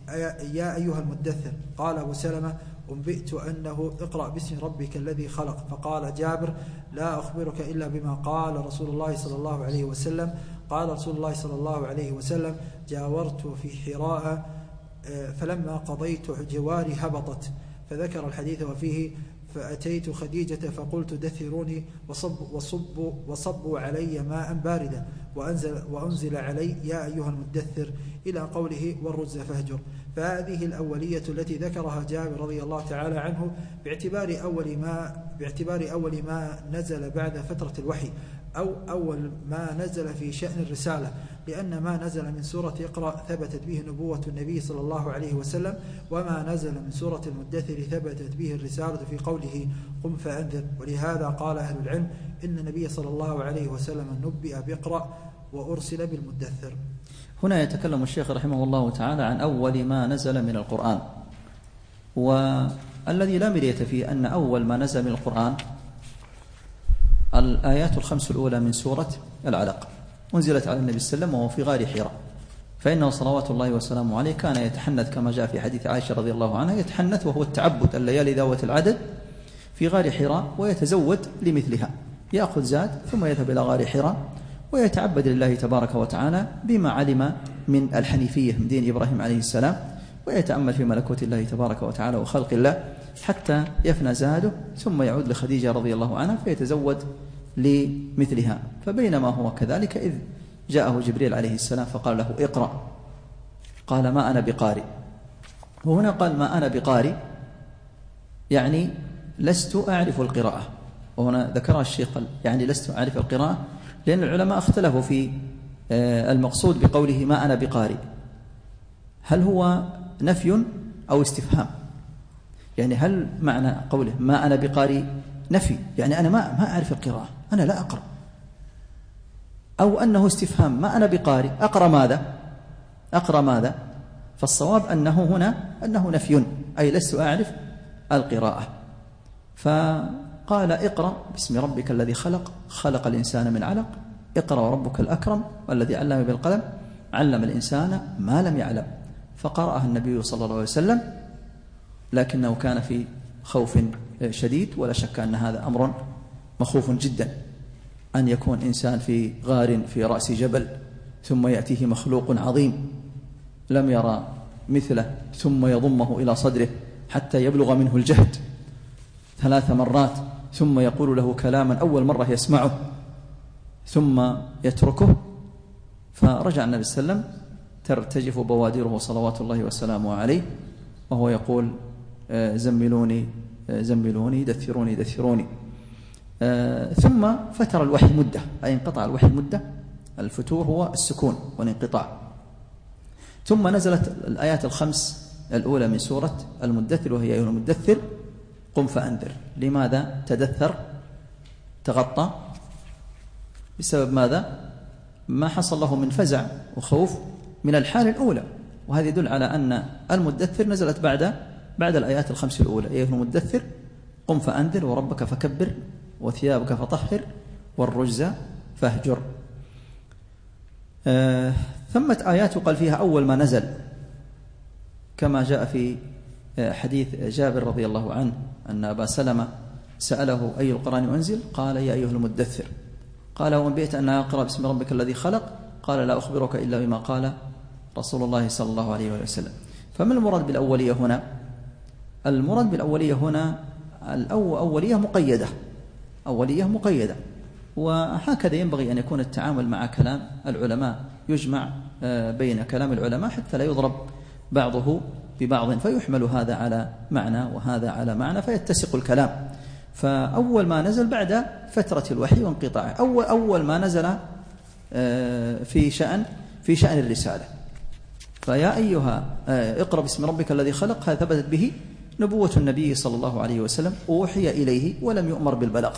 يا أيها المدثر. قال أبو سلمة: أنبئت أنه اقرأ باسم ربك الذي خلق. فقال جابر: لا أخبرك إلا بما قال رسول الله صلى الله عليه وسلم. قال رسول الله صلى الله عليه وسلم: جاورت في حراء فلما قضيت جواري هبطت. فذكر الحديث وفيه: فأتيت خديجة فقلت: دثروني وصب وصبوا وصبوا علي ماء باردا، وأنزل, وأنزل علي: يا أيها المدثر، إلى قوله: والرجز فاهجر. فهذه الأولية التي ذكرها جابر رضي الله تعالى عنه باعتبار أول ما باعتبار أول ما نزل بعد فترة الوحي، أو أول ما نزل في شأن الرسالة، لأن ما نزل من سورة اقرأ ثبتت به نبوة النبي صلى الله عليه وسلم، وما نزل من سورة المدثر ثبتت به الرسالة في قوله: قم فأنذر. ولهذا قال أهل العلم إن النبي صلى الله عليه وسلم نبئ بإقرأ وأرسل بالمدثر. هنا يتكلم الشيخ رحمه الله تعالى عن أول ما نزل من القرآن، والذي لا مرية فيه أن أول ما نزل من القرآن الآيات الخمس الأولى من سورة العلق، أنزلت على النبي صلى الله عليه وسلم وهو في غار حراء، فإنه صلوات الله وسلامه عليه كان يتحنث كما جاء في حديث عائشة رضي الله عنها، يتحنث وهو التعبد الليالي ذوات العدد في غار حراء، ويتزود لمثلها، يأخذ زاد ثم يذهب إلى غار حراء ويتعبد لله تبارك وتعالى بما علم من الحنيفية من دين إبراهيم عليه السلام، ويتأمل في ملكوت الله تبارك وتعالى وخلق الله حتى يفنى زاده، ثم يعود لخديجة رضي الله عنها فيتزود لمثلها. فبينما هو كذلك إذ جاءه جبريل عليه السلام فقال له: اقرأ. قال: ما أنا بقارئ. وهنا قال: ما أنا بقارئ، يعني لست أعرف القراءة. وهنا ذكرها الشيخ يعني لست أعرف القراءة، لأن العلماء اختلفوا في المقصود بقوله ما أنا بقارئ، هل هو نفي أو استفهام؟ يعني هل معنى قوله ما أنا بقارئ نفي، يعني أنا ما ما أعرف القراءة، أنا لا أقرأ، أو أنه استفهام ما أنا بقارئ، أقرأ ماذا؟ أقرأ ماذا؟ فالصواب أنه هنا أنه نفي، أي لست أعرف القراءة. فقال: اقرأ باسم ربك الذي خلق، خلق الإنسان من علق، اقرأ وربك الأكرم والذي علم بالقلم، علم الإنسان ما لم يعلم. فقرأها النبي صلى الله عليه وسلم، لكنه كان في خوف شديد، ولا شك أن هذا أمر مخوف جدا، أن يكون إنسان في غار في رأس جبل ثم يأتيه مخلوق عظيم لم يرى مثله ثم يضمه إلى صدره حتى يبلغ منه الجهد ثلاث مرات، ثم يقول له كلاما أول مرة يسمعه ثم يتركه. فرجع النبي صلى الله عليه وسلم ترتجف بوادره صلوات الله وسلامه عليه وهو يقول: زملوني زملوني دثروني دثروني. ثم فتر الوحي مدة، أي انقطع الوحي مدة. الفتور هو السكون والانقطاع. ثم نزلت الآيات الخمس الأولى من سورة المدثر، وهي أيها المدثر قم فأنذر. لماذا تدثر؟ تغطى بسبب ماذا؟ ما حصل له من فزع وخوف من الحال الأولى، وهذا يدل على أن المدثر نزلت بعد بعد الآيات الخمس الأولى: أيها المدثر قم فأنذر وربك فكبر وثيابك فطهر والرجز فاهجر. آه ثمة آيات قال فيها أول ما نزل، كما جاء في حديث جابر رضي الله عنه أن أبا سلمة سأله: أي القرآن أنزل؟ قال: يا أيها المدثر. قال: وأنبئت أن أقرأ باسم ربك الذي خلق؟ قال: لا أخبرك إلا بما قال رسول الله صلى الله عليه وسلم. فما المراد بالأولية هنا؟ المراد بالأولية هنا الأولية مقيدة، أولية مقيدة. وهكذا ينبغي أن يكون التعامل مع كلام العلماء، يجمع بين كلام العلماء حتى لا يضرب بعضه ببعض، فيحمل هذا على معنى وهذا على معنى فيتسق الكلام. فأول ما نزل بعد فترة الوحي وانقطاعه، أول, أول ما نزل في شأن في شأن الرسالة. فيا أيها اقرأ باسم ربك الذي خلق، هذا ثبتت به نبوة النبي صلى الله عليه وسلم، أوحي إليه ولم يؤمر بالبلاغ.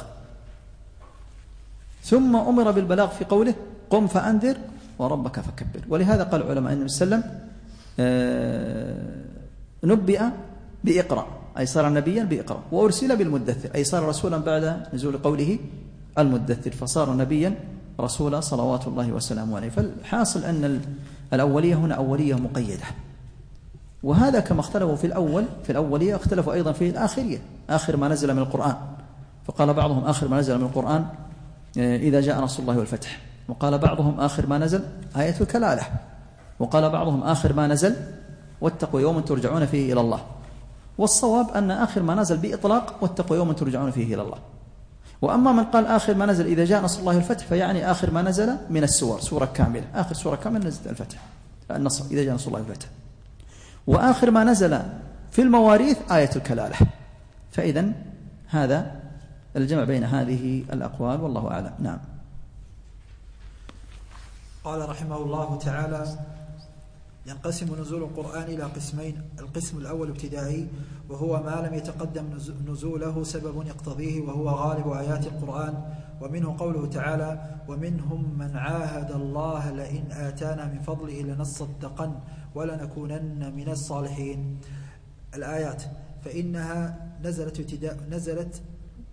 ثم أمر بالبلاغ في قوله قم فأنذر وربك فكبر. ولهذا قال العلماء أن وسلم نبئ بإقرأ، أي صار نبيا بإقرأ، وأرسل بالمدثر، أي صار رسولا بعد نزول قوله المدثر، فصار نبيا رسولا صلوات الله وسلامه عليه. فالحاصل أن الأولية هنا أولية مقيدة، وهذا كما اختلفوا في الأول في الأولية اختلفوا أيضا في الآخرية، آخر ما نزل من القرآن. فقال بعضهم آخر ما نزل من القرآن إذا جاء نصر الله والفتح، وقال بعضهم آخر ما نزل آية الكلالة، وقال بعضهم آخر ما نزل واتقوا يوما ترجعون فيه إلى الله. والصواب أن آخر ما نزل بإطلاق واتقوا يوما ترجعون فيه إلى الله. وأما من قال آخر ما نزل إذا جاء نصر الله والفتح فيعني آخر ما نزل من السور، سورة كاملة، آخر سورة كاملة نزلت الفتح، النصر إذا جاء نصر الله والفتح. وآخر ما نزل في المواريث آية الكلالة. فإذا هذا الجمع بين هذه الأقوال والله أعلم. نعم. قال رحمه الله تعالى: ينقسم نزول القرآن إلى قسمين. القسم الأول ابتدائي، وهو ما لم يتقدم نزوله سبب يقتضيه، وهو غالب آيات القرآن، ومنه قوله تعالى: ومنهم من عاهد الله لئن آتانا من فضله لنصدقن ولنكونن من الصالحين. الآيات فإنها نزلت ابتداء نزلت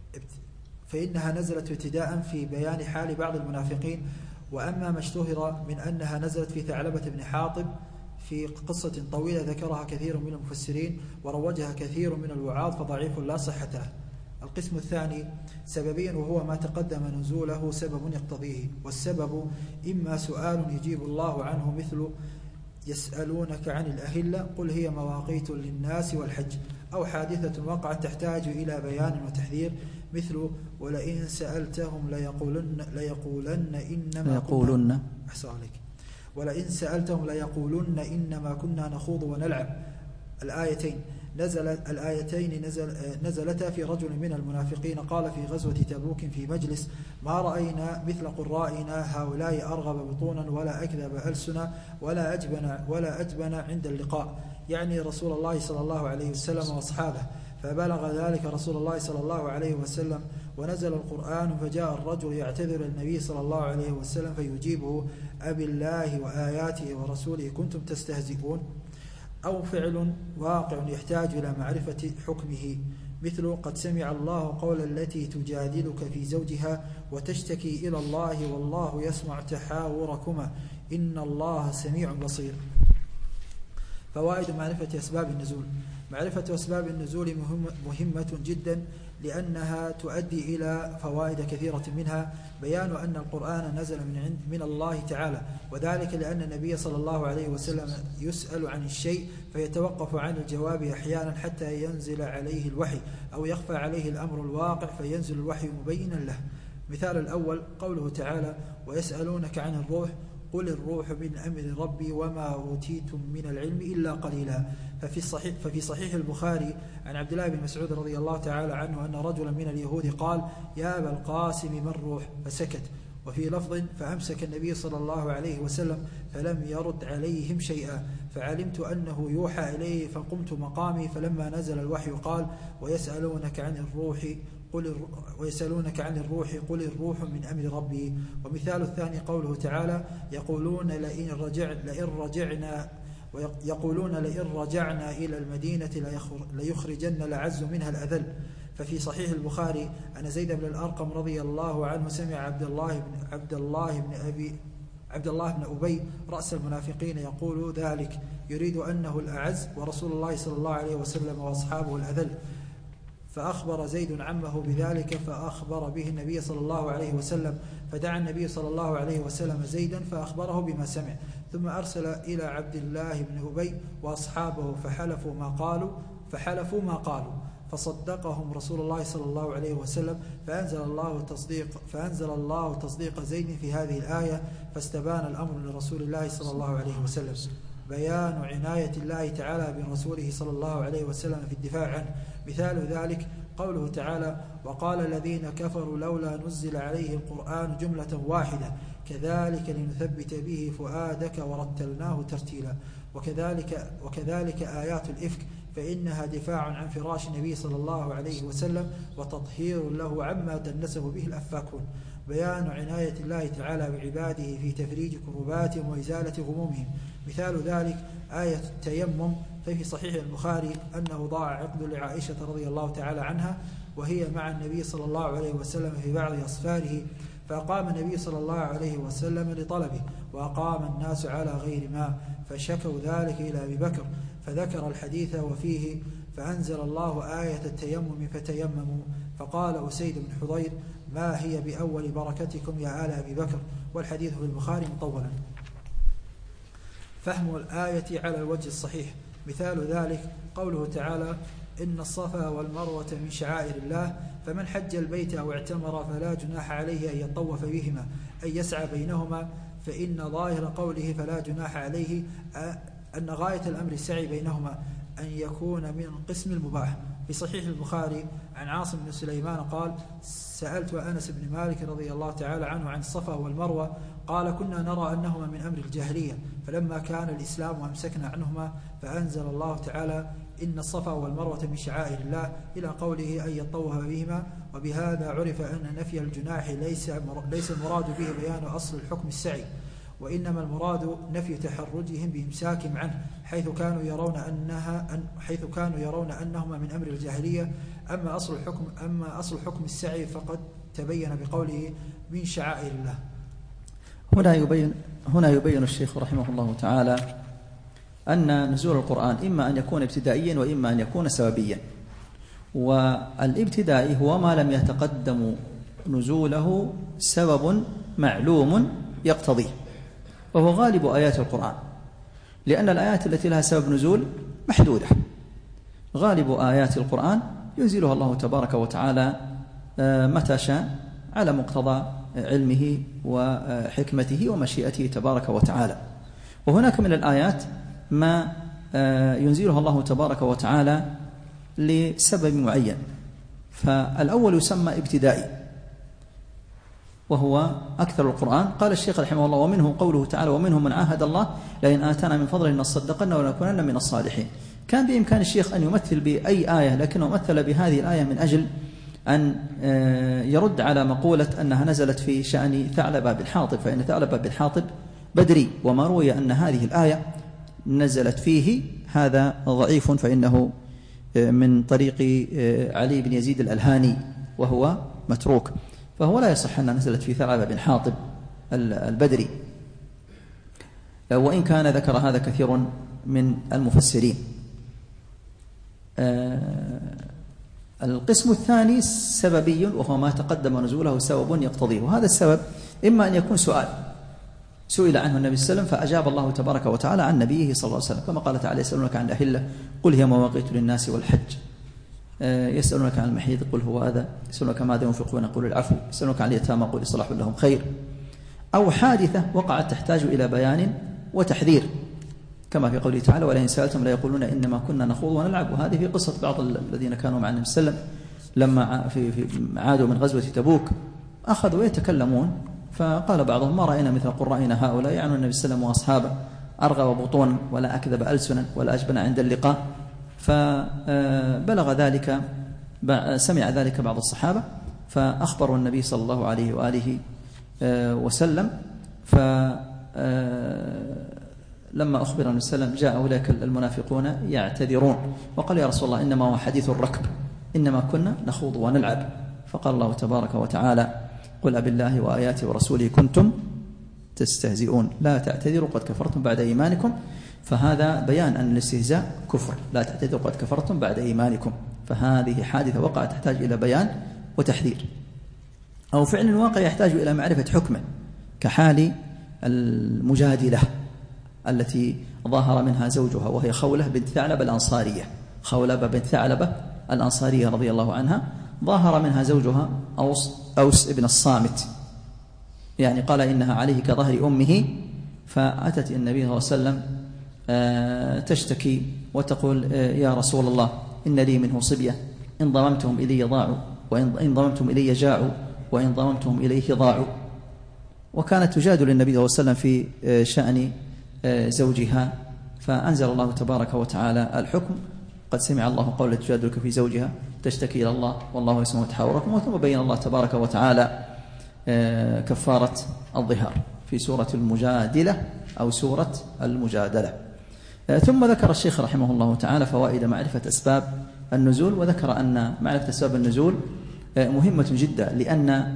فإنها نزلت ابتداء في بيان حال بعض المنافقين. وأما ما اشتهر من أنها نزلت في ثعلبة بن حاطب في قصة طويلة ذكرها كثير من المفسرين وروجها كثير من الوعاظ فضعيف لا صحة له. القسم الثاني سببيا، وهو ما تقدم نزوله سبب يقتضيه، والسبب إما سؤال يجيب الله عنه مثل يسألونك عن الأهلة قل هي مواقيت للناس والحج، أو حادثة وقعت تحتاج إلى بيان وتحذير مثل ولئن سألتهم ليقولن ليقولن إنما يقولن أحسن عليك ولئن سألتهم ليقولن إنما كنا نخوض ونلعب. الآيتين نزلت الآيتين نزل نزلتا في رجل من المنافقين قال في غزوة تبوك في مجلس: ما رأينا مثل قرائنا هؤلاء أرغب بطونا ولا أكذب ألسنا ولا أجبن ولا أجبن عند اللقاء، يعني رسول الله صلى الله عليه وسلم وأصحابه. فبلغ ذلك رسول الله صلى الله عليه وسلم ونزل القرآن، فجاء الرجل يعتذر النبي صلى الله عليه وسلم فيجيبه: أبي الله وآياته ورسوله كنتم تستهزئون؟ أو فعل واقع يحتاج إلى معرفة حكمه مثل قد سمع الله قول التي تجادلك في زوجها وتشتكي إلى الله والله يسمع تحاوركما إن الله سميع بصير. فوائد معرفة أسباب النزول. معرفة أسباب النزول مهمة جدا لأنها تؤدي إلى فوائد كثيرة، منها بيان أن القرآن نزل من عند من الله تعالى، وذلك لأن النبي صلى الله عليه وسلم يسأل عن الشيء فيتوقف عن الجواب أحيانا حتى ينزل عليه الوحي، أو يخفى عليه الأمر الواقع فينزل الوحي مبينا له. مثال الأول قوله تعالى: ويسألونك عن الروح قل الروح من أمر ربي وما أوتيتم من العلم إلا قليلا. ففي صحيح, ففي صحيح البخاري عن عبد الله بن مسعود رضي الله تعالى عنه أن رجلا من اليهود قال: يا أبا القاسم ما الروح؟ فسكت. وفي لفظ: فأمسك النبي صلى الله عليه وسلم فلم يرد عليهم شيئا، فعلمت أنه يوحى إليه فقمت مقامي، فلما نزل الوحي قال: ويسألونك عن الروح قل ويسألونك عن الروح قل الروح من أمر ربي. ومثال الثاني قوله تعالى: يقولون لئن رجع لئن رجعنا ويقولون لئن رجعنا إلى المدينة ليخرجن الأعز منها الأذل. ففي صحيح البخاري أن زيد بن الأرقم رضي الله عنه سمع عبد الله بن عبد الله بن أبي عبد الله بن أبي رأس المنافقين يقول ذلك، يريد أنه الأعز ورسول الله صلى الله عليه وسلم وأصحابه الأذل. فأخبر زيد عمه بذلك فأخبر به النبي صلى الله عليه وسلم، فدعا النبي صلى الله عليه وسلم زيدا فأخبره بما سمع، ثم أرسل إلى عبد الله بن أبي وأصحابه فحلفوا ما قالوا فحلفوا ما قالوا فصدقهم رسول الله صلى الله عليه وسلم، فأنزل الله تصديق فأنزل الله تصديق زيد في هذه الآية، فاستبان الأمر لرسول الله صلى الله عليه وسلم. بيان عناية الله تعالى برسوله صلى الله عليه وسلم في الدفاع عنه. مثال ذلك قوله تعالى: وقال الذين كفروا لولا نزل عليه القرآن جملة واحدة كذلك لنثبت به فؤادك ورتلناه ترتيلا. وكذلك, وكذلك آيات الإفك، فإنها دفاع عن فراش النبي صلى الله عليه وسلم وتطهير له عما دنسه به الأفاكون. بيان عناية الله تعالى بعباده في تفريج كرباتهم وإزالة غمومهم. مثال ذلك آية التيمم، ففي صحيح البخاري أنه ضاع عقد لعائشة رضي الله تعالى عنها وهي مع النبي صلى الله عليه وسلم في بعض أصفاره، فأقام النبي صلى الله عليه وسلم لطلبه، وأقام الناس على غير ماء، فشكوا ذلك إلى أبي بكر فذكر الحديث وفيه فأنزل الله آية التيمم فتيمموا، فقال أسيد بن حضير: ما هي بأول بركتكم يا آل أبي بكر؟ والحديث في البخاري مطولا. فهم الآية على الوجه الصحيح. مثال ذلك قوله تعالى: إن الصفا والمروة من شعائر الله، فمن حج البيت أو اعتمر فلا جناح عليه أن يطوف بهما أي يسعى بينهما، فإن ظاهر قوله فلا جناح عليه أن غاية الأمر السعي بينهما، أن يكون من قسم المباح. في صحيح البخاري عن عاصم بن سليمان قال: سألت أنس بن مالك رضي الله تعالى عنه عن الصفا والمروة، قال: كنا نرى أنهما من أمر الجاهلية، فلما كان الإسلام أمسكنا عنهما، فأنزل الله تعالى: إن الصفا والمروة من شعائر الله، إلى قوله أن يطوف بهما. وبهذا عرف أن نفي الجناح ليس ليس المراد به بيان أصل الحكم السعي، وإنما المراد نفي تحرجهم بإمساكهم عنه، حيث كانوا يرون أنها أن حيث كانوا يرون أنهما من أمر الجاهلية. أما أصل الحكم أما أصل حكم السعي فقد تبين بقوله من شعائر الله. هنا يبين هنا يبين الشيخ رحمه الله تعالى أن نزول القرآن إما أن يكون ابتدائيا وإما أن يكون سببيا. والابتدائي هو ما لم يتقدم نزوله سبب معلوم يقتضيه، وهو غالب آيات القرآن، لأن الآيات التي لها سبب نزول محدودة. غالب آيات القرآن ينزلها الله تبارك وتعالى متى شاء على مقتضى علمه وحكمته ومشيئته تبارك وتعالى. وهناك من الآيات ما ينزلها الله تبارك وتعالى لسبب معين، فالأول يسمى ابتدائي وهو أكثر القرآن. قال الشيخ رحمه الله: ومنه قوله تعالى: ومنهم من عاهد الله لئن آتانا من فضله لنصدقن ولنكونن من الصالحين. كان بإمكان الشيخ أن يمثل بأي آية، لكنه مثل بهذه الآية من أجل أن يرد على مقولة أنها نزلت في شأن ثعلبة بن حاطب، فإن ثعلبة بن حاطب بدري، وما روي أن هذه الآية نزلت فيه هذا ضعيف، فإنه من طريق علي بن يزيد الألهاني وهو متروك، فهو لا يصح أنها نزلت في ثعلبة بن حاطب البدري، وإن كان ذكر هذا كثير من المفسرين. القسم الثاني سببي، وهو ما تقدم نزوله سبب يقتضيه، وهذا السبب إما أن يكون سؤال سئل عنه النبي صلى الله عليه وسلم فأجاب الله تبارك وتعالى عن نبيه صلى الله عليه وسلم، كما قال تعالى: يسألونك عن الأهلة قل هي مواقيت للناس والحج، يسألونك عن المحيض قل هو أذى، يسألونك ماذا ينفقون قل العفو، يسألونك عن اليتامى قل إصلاح لهم خير. أو حادثة وقعت تحتاج إلى بيان وتحذير، كما في قوله تعالى: ولئن سألتم لا يقولون إنما كنا نخوض ونلعب. وهذه في قصة بعض الذين كانوا مع النبي صلى الله عليه وسلم لما في في عادوا من غزوة تبوك أخذوا يتكلمون، فقال بعضهم: ما رأينا مثل قرائنا هؤلاء، يعني النبي صلى الله عليه وسلم وأصحابه، أرغب بطونا ولا أكذب ألسنا ولا أجبن عند اللقاء. فبلغ ذلك سمع ذلك بعض الصحابة فأخبروا النبي صلى الله عليه وآله وسلم، فلما أخبر النبي صلى الله عليه وسلم جاء أولئك المنافقون يعتذرون وقال: يا رسول الله إنما هو حديث الركب، إنما كنا نخوض ونلعب. فقال الله تبارك وتعالى: قل أبالله وآياته ورسوله كنتم تستهزئون لا تعتذروا قد كفرتم بعد إيمانكم. فهذا بيان أن الاستهزاء كفر، لا تعتذروا قد كفرتم بعد إيمانكم، فهذه حادثة وقعت تحتاج إلى بيان وتحذير، أو فعل واقع يحتاج إلى معرفة حكمه، كحال المجادلة التي ظهر منها زوجها وهي خولة بنت ثعلبة الأنصارية، خولة بنت ثعلبة الأنصارية رضي الله عنها، ظهر منها زوجها أوس, أوس ابن الصامت، يعني قال إنها عليه كظهر أمه، فأتت النبي صلى الله عليه وسلم تشتكي وتقول يا رسول الله إن لي منه صبية، إن ضممتهم إلي ضاعوا، وإن ضممتم إلي جاعوا، وإن ضممتهم إليه ضاعوا. وكانت تجادل النبي صلى الله عليه وسلم في شأن زوجها، فأنزل الله تبارك وتعالى الحكم: قد سمع الله قول تجادلك في زوجها تشتكي إلى الله والله يسمع تحاوركم. ثم بين الله تبارك وتعالى كفارة الظهار في سورة المجادلة أو سورة المجادلة. ثم ذكر الشيخ رحمه الله تعالى فوائد معرفة أسباب النزول، وذكر أن معرفة أسباب النزول مهمة جدا، لأن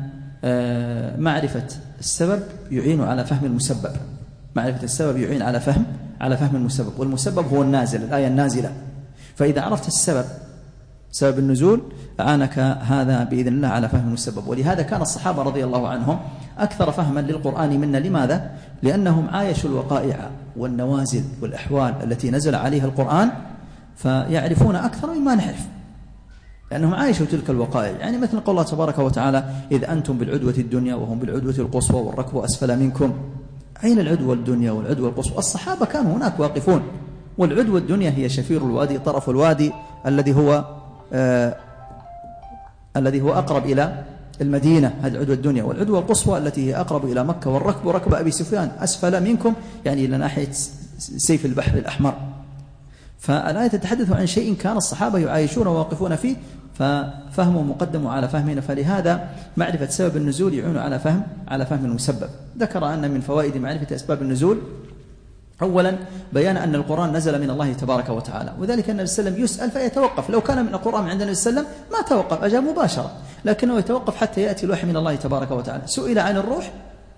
معرفة السبب يعين على فهم المسبب، معرفة السبب يعين على فهم على فهم المسبب، والمسبب هو النازل، الآية النازلة. فإذا عرفت السبب، سبب النزول، أعانك هذا بإذن الله على فهم المسبب. ولهذا كان الصحابة رضي الله عنهم أكثر فهما للقرآن منا. لماذا؟ لأنهم عايشوا الوقائع والنوازل والأحوال التي نزل عليها القرآن، فيعرفون أكثر مما نعرف، لأنهم عايشوا تلك الوقائع. يعني مثل قول الله تبارك وتعالى: إذ أنتم بالعدوة الدنيا وهم بالعدوة القصوى والركب أسفل منكم. أين العدوة الدنيا والعدوة القصوى؟ الصحابة كانوا هناك واقفون. والعدوة الدنيا هي شفير الوادي، طرف الوادي الذي هو آه الذي هو أقرب إلى المدينة، هذه العدوة الدنيا. والعدوة القصوى التي هي أقرب إلى مكة، والركب ركب أبي سفيان أسفل منكم، يعني إلى ناحية سيف البحر الأحمر. فالآية تتحدث عن شيء كان الصحابة يعايشون وواقفون فيه، ففهمه مقدم على فهمنا. فلهذا معرفة سبب النزول يعين على فهم على فهم المسبب. ذكر أن من فوائد معرفة أسباب النزول أولا بيان أن القرآن نزل من الله تبارك وتعالى، وذلك أن النبي صلى الله عليه وسلم يسأل فيتوقف. لو كان من القرآن من عند النبي صلى الله عليه وسلم ما توقف، أجاب مباشرة، لكنه يتوقف حتى يأتي الوحي من الله تبارك وتعالى. سئل عن الروح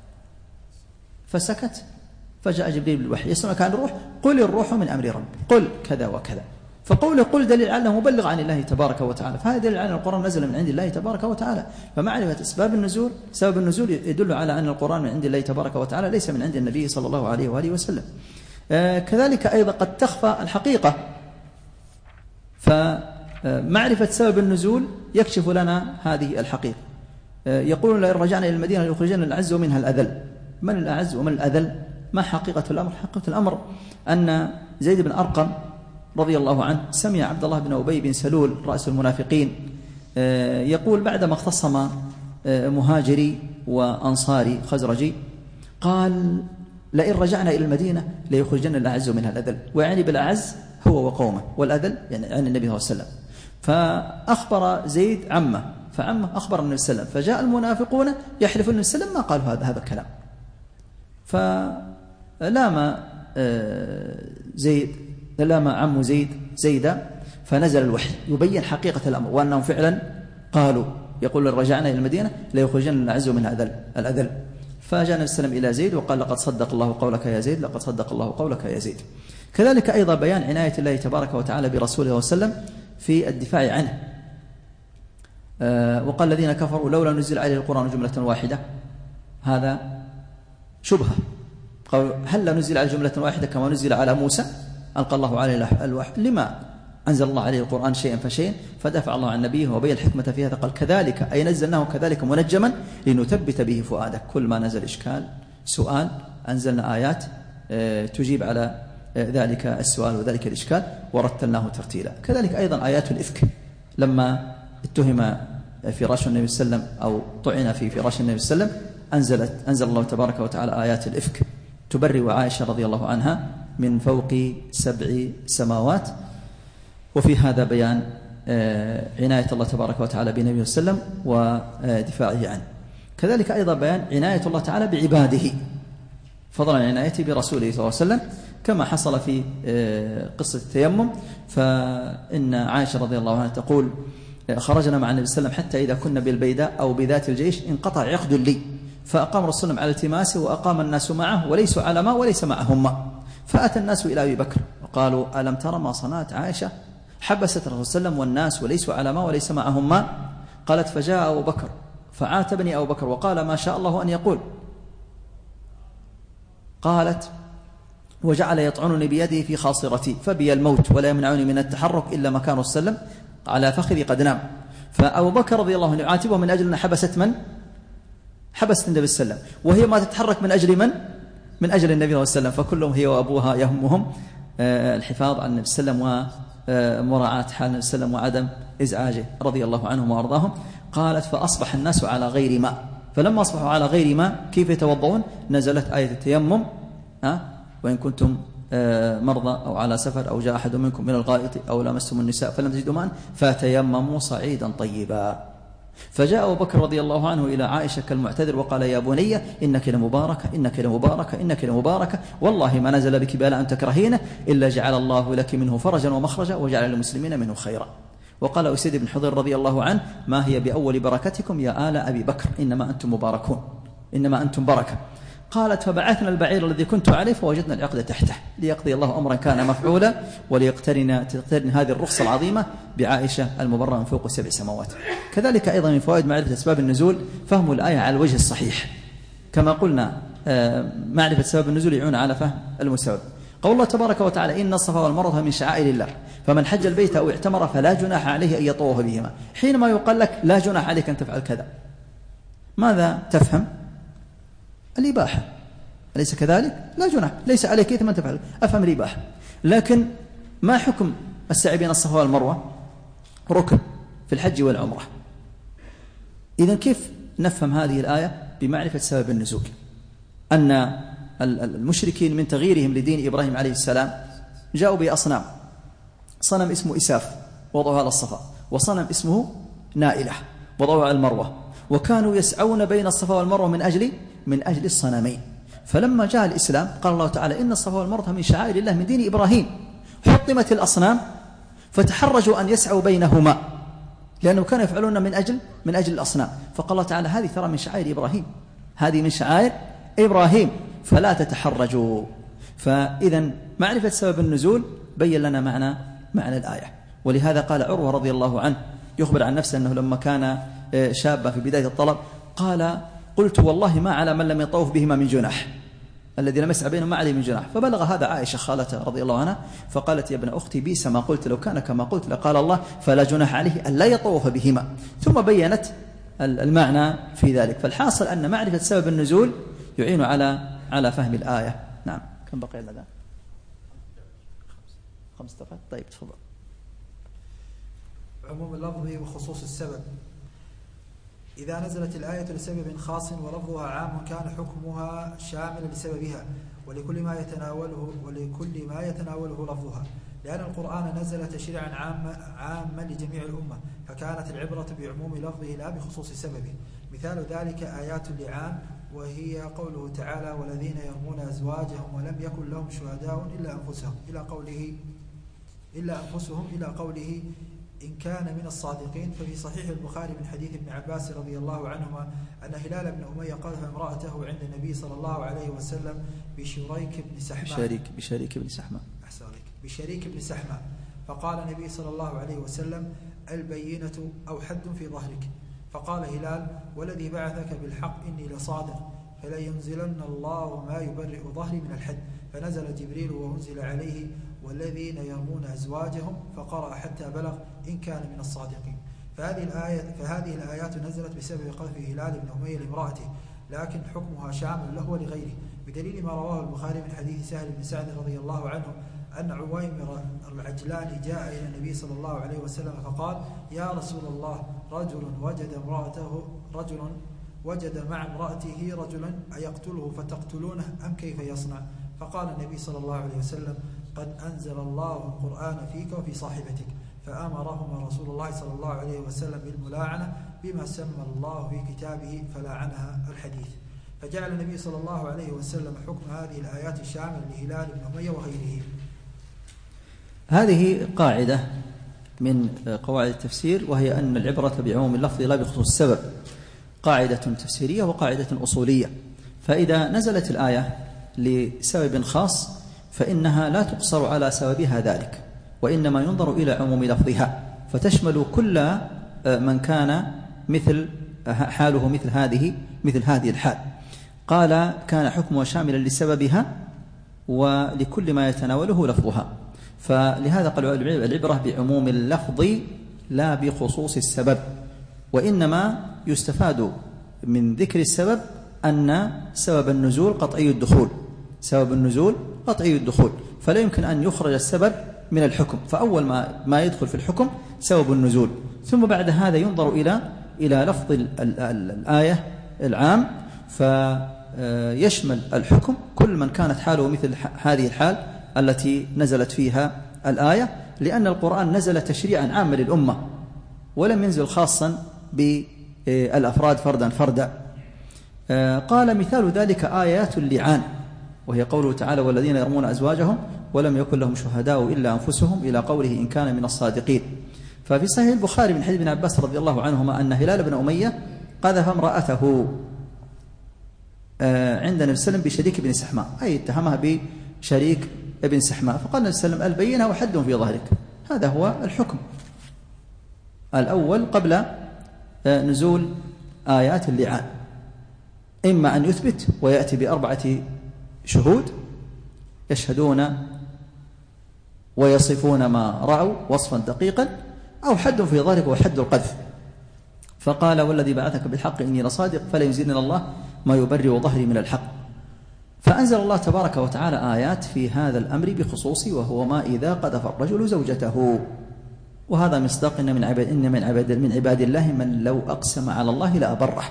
فسكت، فجاء جبريل بالوحي يسألك عن الروح، قل الروح من أمر ربي، قل كذا وكذا. فقوله قل دليل على أنه مبلغ عن الله تبارك وتعالى، فهذا دليل على أن القرآن نزل من عند الله تبارك وتعالى. فمعرفة أسباب النزول، سبب النزول يدل على أن القرآن من عند الله تبارك وتعالى، ليس من عند النبي صلى الله عليه وآله وسلم. آه كذلك أيضا قد تخفى الحقيقة، فمعرفة سبب النزول يكشف لنا هذه الحقيقة. آه يقولون لئن رجعنا إلى المدينة ليخرجن الأعز ومنها الأذل. من الأعز ومن الأذل؟ ما حقيقة الأمر؟ حقيقة الأمر أن زيد بن أرقم رضي الله عنه سمع عبد الله بن أبي بن سلول رأس المنافقين يقول بعدما اختصم مهاجري وأنصاري خزرجي، قال لئن رجعنا إلى المدينة ليخرجن الأعز منها الأذل، ويعني بالأعز هو وقومه، والأذل يعني عن النبي صلى الله عليه وسلم. فأخبر زيد عمه، فعمه أخبر النبي صلى الله عليه وسلم، فجاء المنافقون يحلفون النبي صلى الله عليه وسلم ما قالوا هذا هذا الكلام. فلام زيد لام عم زيد زيدا، فنزل الوحي يبين حقيقة الأمر، وأنهم فعلا قالوا يقول رجعنا إلى المدينة ليخرجن الأعز منها الأذل. فجاء النبي صلى الله عليه وسلم إلى زيد وقال لقد صدق الله قولك يا زيد، لقد صدق الله قولك يا زيد. كذلك أيضا بيان عناية الله تبارك وتعالى برسوله وسلم في الدفاع عنه. أه وقال الذين كفروا لولا نزل عليه القرآن جملة واحدة، هذا شبهة. قالوا هل لا نزل عليه جملة واحدة كما نزل على موسى؟ ألقى الله عليه الوحي، لما أنزل الله عليه القرآن شيئا فشيئا؟ فدافع الله عن نبيه وبين الحكمة في هذا، قال كذلك أي نزلناه كذلك منجما لنثبت به فؤادك. كل ما نزل إشكال سؤال أنزلنا آيات تجيب على ذلك السؤال وذلك الإشكال ورتلناه ترتيلا. كذلك أيضا آيات الإفك، لما اتهم فراش النبي صلى الله عليه وسلم أو طعن في فراش النبي صلى الله عليه وسلم، أنزلت أنزل الله تبارك وتعالى آيات الإفك تبرئ عائشة رضي الله عنها من فوق سبع سماوات. وفي هذا بيان عناية الله تبارك وتعالى بنبيه صلى الله عليه وسلم ودفاعه عنه. كذلك أيضا بيان عناية الله تعالى بعباده، فضلا عن عنايته برسوله صلى الله عليه وسلم، كما حصل في قصة التيمم. فإن عائشة رضي الله عنها تقول خرجنا مع النبي صلى الله عليه وسلم حتى إذا كنا بالبيداء أو بذات الجيش انقطع عقد لي، فأقام رسول الله على التماسه وأقام الناس معه وليسوا على ماء وليس معهم ماء. فأتى الناس إلى أبي بكر وقالوا ألم ترى ما صنعت عائشة؟ حبست الرسول صلى الله عليه وسلم والناس وليسوا على ماء وليس معهم ماء. قالت فجاء أبو بكر فعاتبني أبو بكر وقال ما شاء الله أن يقول. قالت وجعل يطعنني بيده في خاصرتي فبي الموت ولا يمنعني من التحرك إلا مكان السلم على فخذي قد نام. فأبو بكر رضي الله عنه يعاتبه من أجل أن حبست من؟ حبست النبي صلى الله عليه وسلم، وهي ما تتحرك من أجل من؟ من أجل النبي صلى الله عليه وسلم. فكلهم هي وأبوها يهمهم الحفاظ على النبي صلى الله عليه وسلم ومراعاة حال النبي صلى الله عليه وسلم وعدم إزعاجه رضي الله عنهم وأرضاهم. قالت فأصبح الناس على غير ماء، فلما أصبحوا على غير ماء كيف يتوضؤون؟ نزلت آية التيمم ها وإن كنتم مرضى أو على سفر أو جاء أحد منكم من الغائط أو لامستم النساء فلم تجدوا ماء فتيمموا صعيدا طيبا. فجاء أبو بكر رضي الله عنه إلى عائشة كالمعتذر وقال يا بني إنك لمباركة إنك لمباركة إنك لمباركة والله ما نزل بك بلاء تكرهينه إلا جعل الله لك منه فرجا ومخرجا وجعل للمسلمين منه خيرا. وقال أسيد بن حضير رضي الله عنه ما هي بأول بركتكم يا آل أبي بكر إنما أنتم مباركون إنما أنتم بركة. قالت فبعثنا البعير الذي كنت عليه فوجدنا العقد تحته ليقضي الله أمرا كان مفعولا وليقترن تقترن هذه الرخصة العظيمة بعائشة المبررة من فوق سبع سماوات. كذلك أيضا من فوائد معرفة أسباب النزول فهم الآية على الوجه الصحيح كما قلنا. معرفة سبب النزول يعون على فهم المسبب. قول الله تبارك وتعالى إن الصفا والمروة من شعائر الله فمن حج البيت أو اعتمر فلا جناح عليه أن يطوف بهما. حينما يقال لك لا جناح عليك أن تفعل كذا ماذا تفهم؟ الإباحة، أليس كذلك؟ لا جناح ليس عليك إثم أن تفعل، أفهم الإباحة. لكن ما حكم السعي بين الصفا والمروة؟ ركن في الحج والعمرة. إذن كيف نفهم هذه الآية؟ بمعرفة سبب النزول. أن المشركين من تغييرهم لدين إبراهيم عليه السلام جاءوا بأصنام، صنم اسمه إساف وضعوه على الصفا وصنم اسمه نائلة وضعوه على المروة، وكانوا يسعون بين الصفا والمروة من أجل من أجل الصنمين. فلما جاء الإسلام قال الله تعالى إن الصفا والمروة من شعائر الله من دين إبراهيم، حطمت الأصنام فتحرجوا أن يسعوا بينهما لأنه كانوا يفعلون من أجل من أجل الأصنام. فقال الله تعالى هذه ترى من شعائر إبراهيم، هذه من شعائر إبراهيم فلا تتحرجوا. فإذا معرفة سبب النزول بين لنا معنى معنى الآية. ولهذا قال عروة رضي الله عنه يخبر عن نفسه أنه لما كان شابا في بداية الطلب قال قلت والله ما على من لم يطوف بهما من جناح، الذي لم يسعى بينهم ما عليه من جناح. فبلغ هذا عائشة خالته رضي الله عنها فقالت يا ابن أختي بئس ما قلت لو كان كما قلت لقال الله فلا جناح عليه أن لا يطوف بهما. ثم بينت المعنى في ذلك. فالحاصل أن معرفة سبب النزول يعين على على فهم الآية. نعم. كم بقي لنا؟ خمس دقائق. طيب تفضل. عموم اللفظ وخصوص السبب. إذا نزلت الآية لسبب خاص ولفظها عام كان حكمها شاملا لسببها ولكل ما يتناوله ولكل ما يتناوله لفظها، لأن القرآن نزل تشريعا عاما عاما لجميع الأمة فكانت العبرة بعموم لفظه لا بخصوص سببه. مثال ذلك آيات اللعان وهي قوله تعالى والذين يرمون أزواجهم ولم يكن لهم شهداء إلا أنفسهم إلى قوله إلا أنفسهم إلى قوله إن كان من الصادقين. ففي صحيح البخاري من حديث ابن عباس رضي الله عنهما أن هلال بن أمية قذف امرأته عند النبي صلى الله عليه وسلم بشريك بن سحمة بشريك بشريك بن سحمة أحسن عليك بشريك بن سحمة فقال النبي صلى الله عليه وسلم البينة أو حد في ظهرك. فقال هلال والذي بعثك بالحق إني لصادق فلينزلن الله ما يبرئ ظهري من الحد. فنزل جبريل وأنزل عليه والذين يرمون أزواجهم فقرأ حتى بلغ إن كان من الصادقين. فهذه الآية فهذه الآيات نزلت بسبب قذف هلال بن أمية لامرأته لكن حكمها شامل له ولغيره بدليل ما رواه البخاري من حديث سهل بن سعد رضي الله عنه أن عويمر العجلاني جاء إلى النبي صلى الله عليه وسلم فقال يا رسول الله رجل وجد امرأته رجل وجد مع امرأته رجلا أيقتله فتقتلونه أم كيف يصنع؟ فقال النبي صلى الله عليه وسلم قد أنزل الله القرآن فيك وفي صاحبتك فأمرهما رسول الله صلى الله عليه وسلم بالملاعنة بما سمى الله في كتابه فلاعنها الحديث. فجعل النبي صلى الله عليه وسلم حكم هذه الآيات الشامل لهلال بن أمية وغيره. هذه قاعدة من قواعد التفسير وهي أن العبرة بعموم اللفظ لا بخصوص السبب، قاعدة تفسيرية وقاعدة أصولية. فإذا نزلت الآية لسبب خاص فإنها لا تقصر على سببها ذلك وإنما ينظر إلى عموم لفظها فتشمل كل من كان مثل حاله مثل هذه مثل هذه الحال. قال كان حكمها شاملا لسببها ولكل ما يتناوله لفظها. فلهذا قالوا العبرة بعموم اللفظ لا بخصوص السبب، وإنما يستفاد من ذكر السبب أن سبب النزول قطعي الدخول، سبب النزول قطعي الدخول، فلا يمكن أن يخرج السبب من الحكم، فأول ما ما يدخل في الحكم سبب النزول، ثم بعد هذا ينظر إلى إلى لفظ الآية العام فيشمل الحكم كل من كانت حاله مثل هذه الحال التي نزلت فيها الآية، لأن القرآن نزل تشريعا عاما للأمة ولم ينزل خاصا بالأفراد فردا فردا. قال مثال ذلك آيات اللعان، وهي قوله تعالى والذين يرمون أزواجهم ولم يكن لهم شهداء إلا أنفسهم إلى قوله إن كان من الصادقين. ففي صحيح البخاري من حديث ابن عباس رضي الله عنهما أن هلال بن أمية قذف امرأته عند النبي صلى الله عليه وسلم بشريك بن سحماء، أي اتهمها بشريك ابن سحماء، فقال النبي صلى الله عليه وسلم البينة وحد في ظهرك. هذا هو الحكم الأول قبل نزول آيات اللعان، إما أن يثبت ويأتي بأربعة شهود يشهدون ويصفون ما رأوا وصفا دقيقا، أو حد في ظهرك وحد القذف. فقال والذي بعثك بالحق إني لصادق فلا يزيدنا الله ما يبرئ ظهري من الحق. فأنزل الله تبارك وتعالى آيات في هذا الأمر بخصوصي، وهو ما إذا قذف الرجل زوجته، وهذا مصداق إن من عباد إن من عباد من عباد الله من لو أقسم على الله لأبره.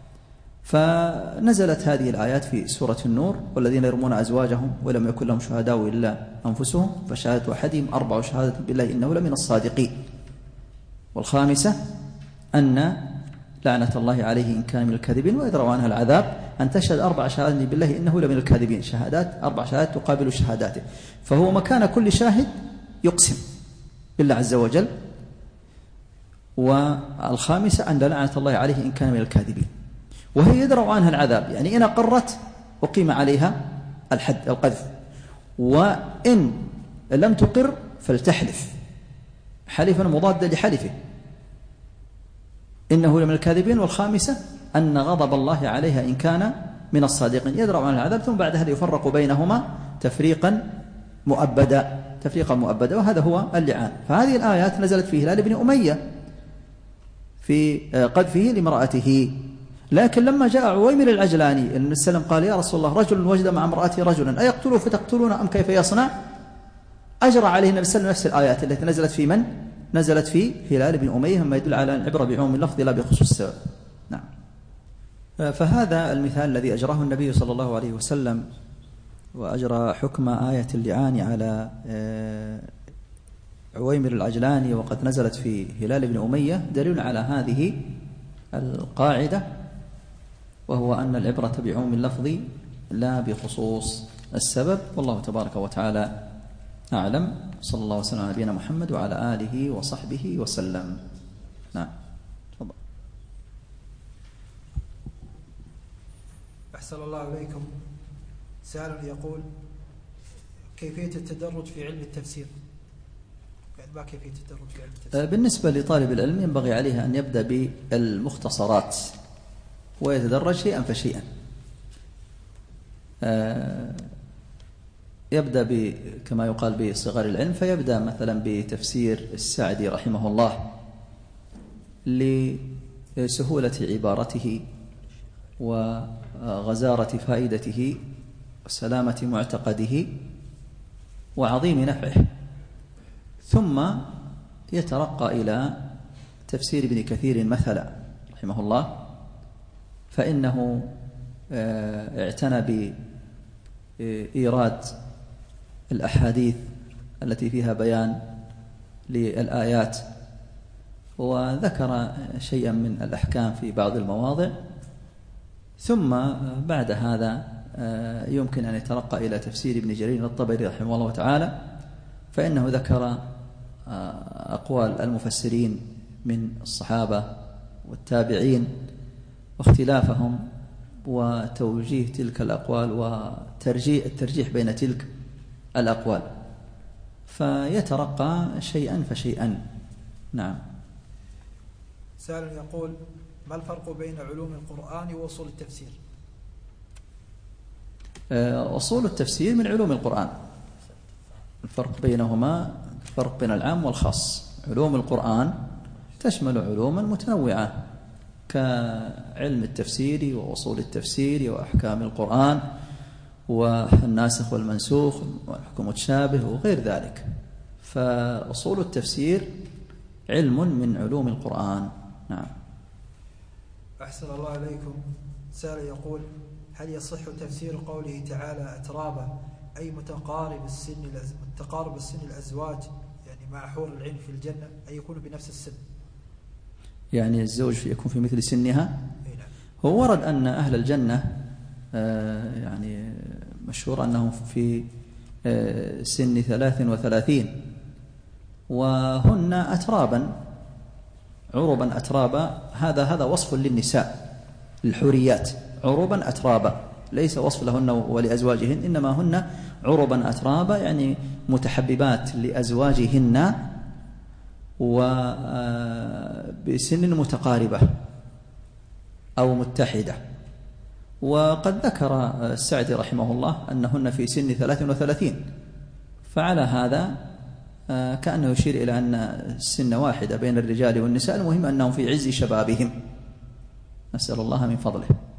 فنزلت هذه الآيات في سورة النور والذين يرمون أزواجهم ولم يكن لهم شهداء إلا أنفسهم فشهادة أحدهم أربع شهادة بالله إنه لمن الصادقين. والخامسة أن لعنة الله عليه إن كان من الكاذبين ويدرأ عنها العذاب أن تشهد أربع شهادات بالله إنه لمن الكاذبين، شهادات أربع شهادات تقابل شهاداته، فهو مكان كل شاهد يقسم بالله عز وجل. والخامسة أن لعنة الله عليه إن كان من الكاذبين، وهي يدرأ عنها العذاب، يعني إن أقرت أقيم عليها الحد القذف، وإن لم تقر فلتحلف حلفا مضادا لحلفه إنه لمن الكاذبين. والخامسة أن غضب الله عليها إن كان من الصادقين، يدرأ عنها العذاب، ثم بعد هذا يفرق بينهما تفريقا مؤبدا تفريقا مؤبدا وهذا هو اللعان. فهذه الآيات نزلت في هلال بن أمية في قذفه لامرأته، لكن لما جاء عويمر العجلاني النبي صلى الله عليه وسلم قال يا رسول الله رجل وجد مع امرأته رجلا أيقتله فتقتلون أم كيف يصنع؟ أجرى عليه النبي صلى الله عليه وسلم نفس الآيات التي نزلت في من؟ نزلت في هلال بن أمية، مما يدل على العبرة بعموم اللفظ لا بخصوص السبب. نعم. فهذا المثال الذي أجراه النبي صلى الله عليه وسلم وأجرى حكم آية اللعان على عويمر العجلاني وقد نزلت في هلال بن أمية دليل على هذه القاعدة، وهو أن العبرة بعموم اللفظ لا بخصوص السبب. والله تبارك وتعالى أعلم. صلى الله وسلم على نبينا محمد وعلى آله وصحبه وسلم. نعم تفضل. أحسن الله إليكم. سائل يقول كيفية التدرج في علم التفسير؟ ما كيفية التدرج في علم التفسير؟ بالنسبة لطالب العلم ينبغي عليه أن يبدأ بالمختصرات ويتدرج شيئا فشيئا. يبدأ كما يقال بصغار العلم، فيبدأ مثلا بتفسير السعدي رحمه الله لسهولة عبارته وغزارة فائدته وسلامة معتقده وعظيم نفعه، ثم يترقى إلى تفسير ابن كثير مثلا رحمه الله، فإنه اعتنى بإيراد الأحاديث التي فيها بيان للآيات، وذكر شيئا من الأحكام في بعض المواضع، ثم بعد هذا يمكن أن يترقى إلى تفسير ابن جرير الطبري رحمه الله تعالى، فإنه ذكر أقوال المفسرين من الصحابة والتابعين واختلافهم وتوجيه تلك الأقوال وترجيح الترجيح بين تلك الأقوال. فيترقى شيئا فشيئا. نعم. سائل يقول: ما الفرق بين علوم القرآن وأصول التفسير؟ أصول التفسير من علوم القرآن، الفرق بينهما الفرق بين العام والخاص. علوم القرآن تشمل علوما متنوعة كعلم التفسير وأصول التفسير وأحكام القرآن والناسخ والمنسوخ والحكم المتشابه وغير ذلك. فأصول التفسير علم من علوم القرآن. نعم. أحسن الله عليكم. سائل يقول: هل يصح تفسير قوله تعالى أترابا أي متقارب السن متقارب السن الأزواج، يعني مع حور العين في الجنة، أي يكون بنفس السن؟ يعني الزوج يكون في مثل سنها. هو ورد أن أهل الجنة يعني مشهور أنهم في سن ثلاث وثلاثين وهن أترابا عربا أترابا. هذا هذا وصف للنساء الحوريات، عربا أترابا، ليس وصف لهن ولأزواجهن، إنما هن عربا أترابا يعني متحببات لأزواجهن وبسن متقاربة أو متحدة. وقد ذكر السعدي رحمه الله أنهن في سن ثلاث وثلاثين، فعلى هذا كأنه يشير إلى أن السن واحدة بين الرجال والنساء، المهم أنهم في عز شبابهم، نسأل الله من فضله.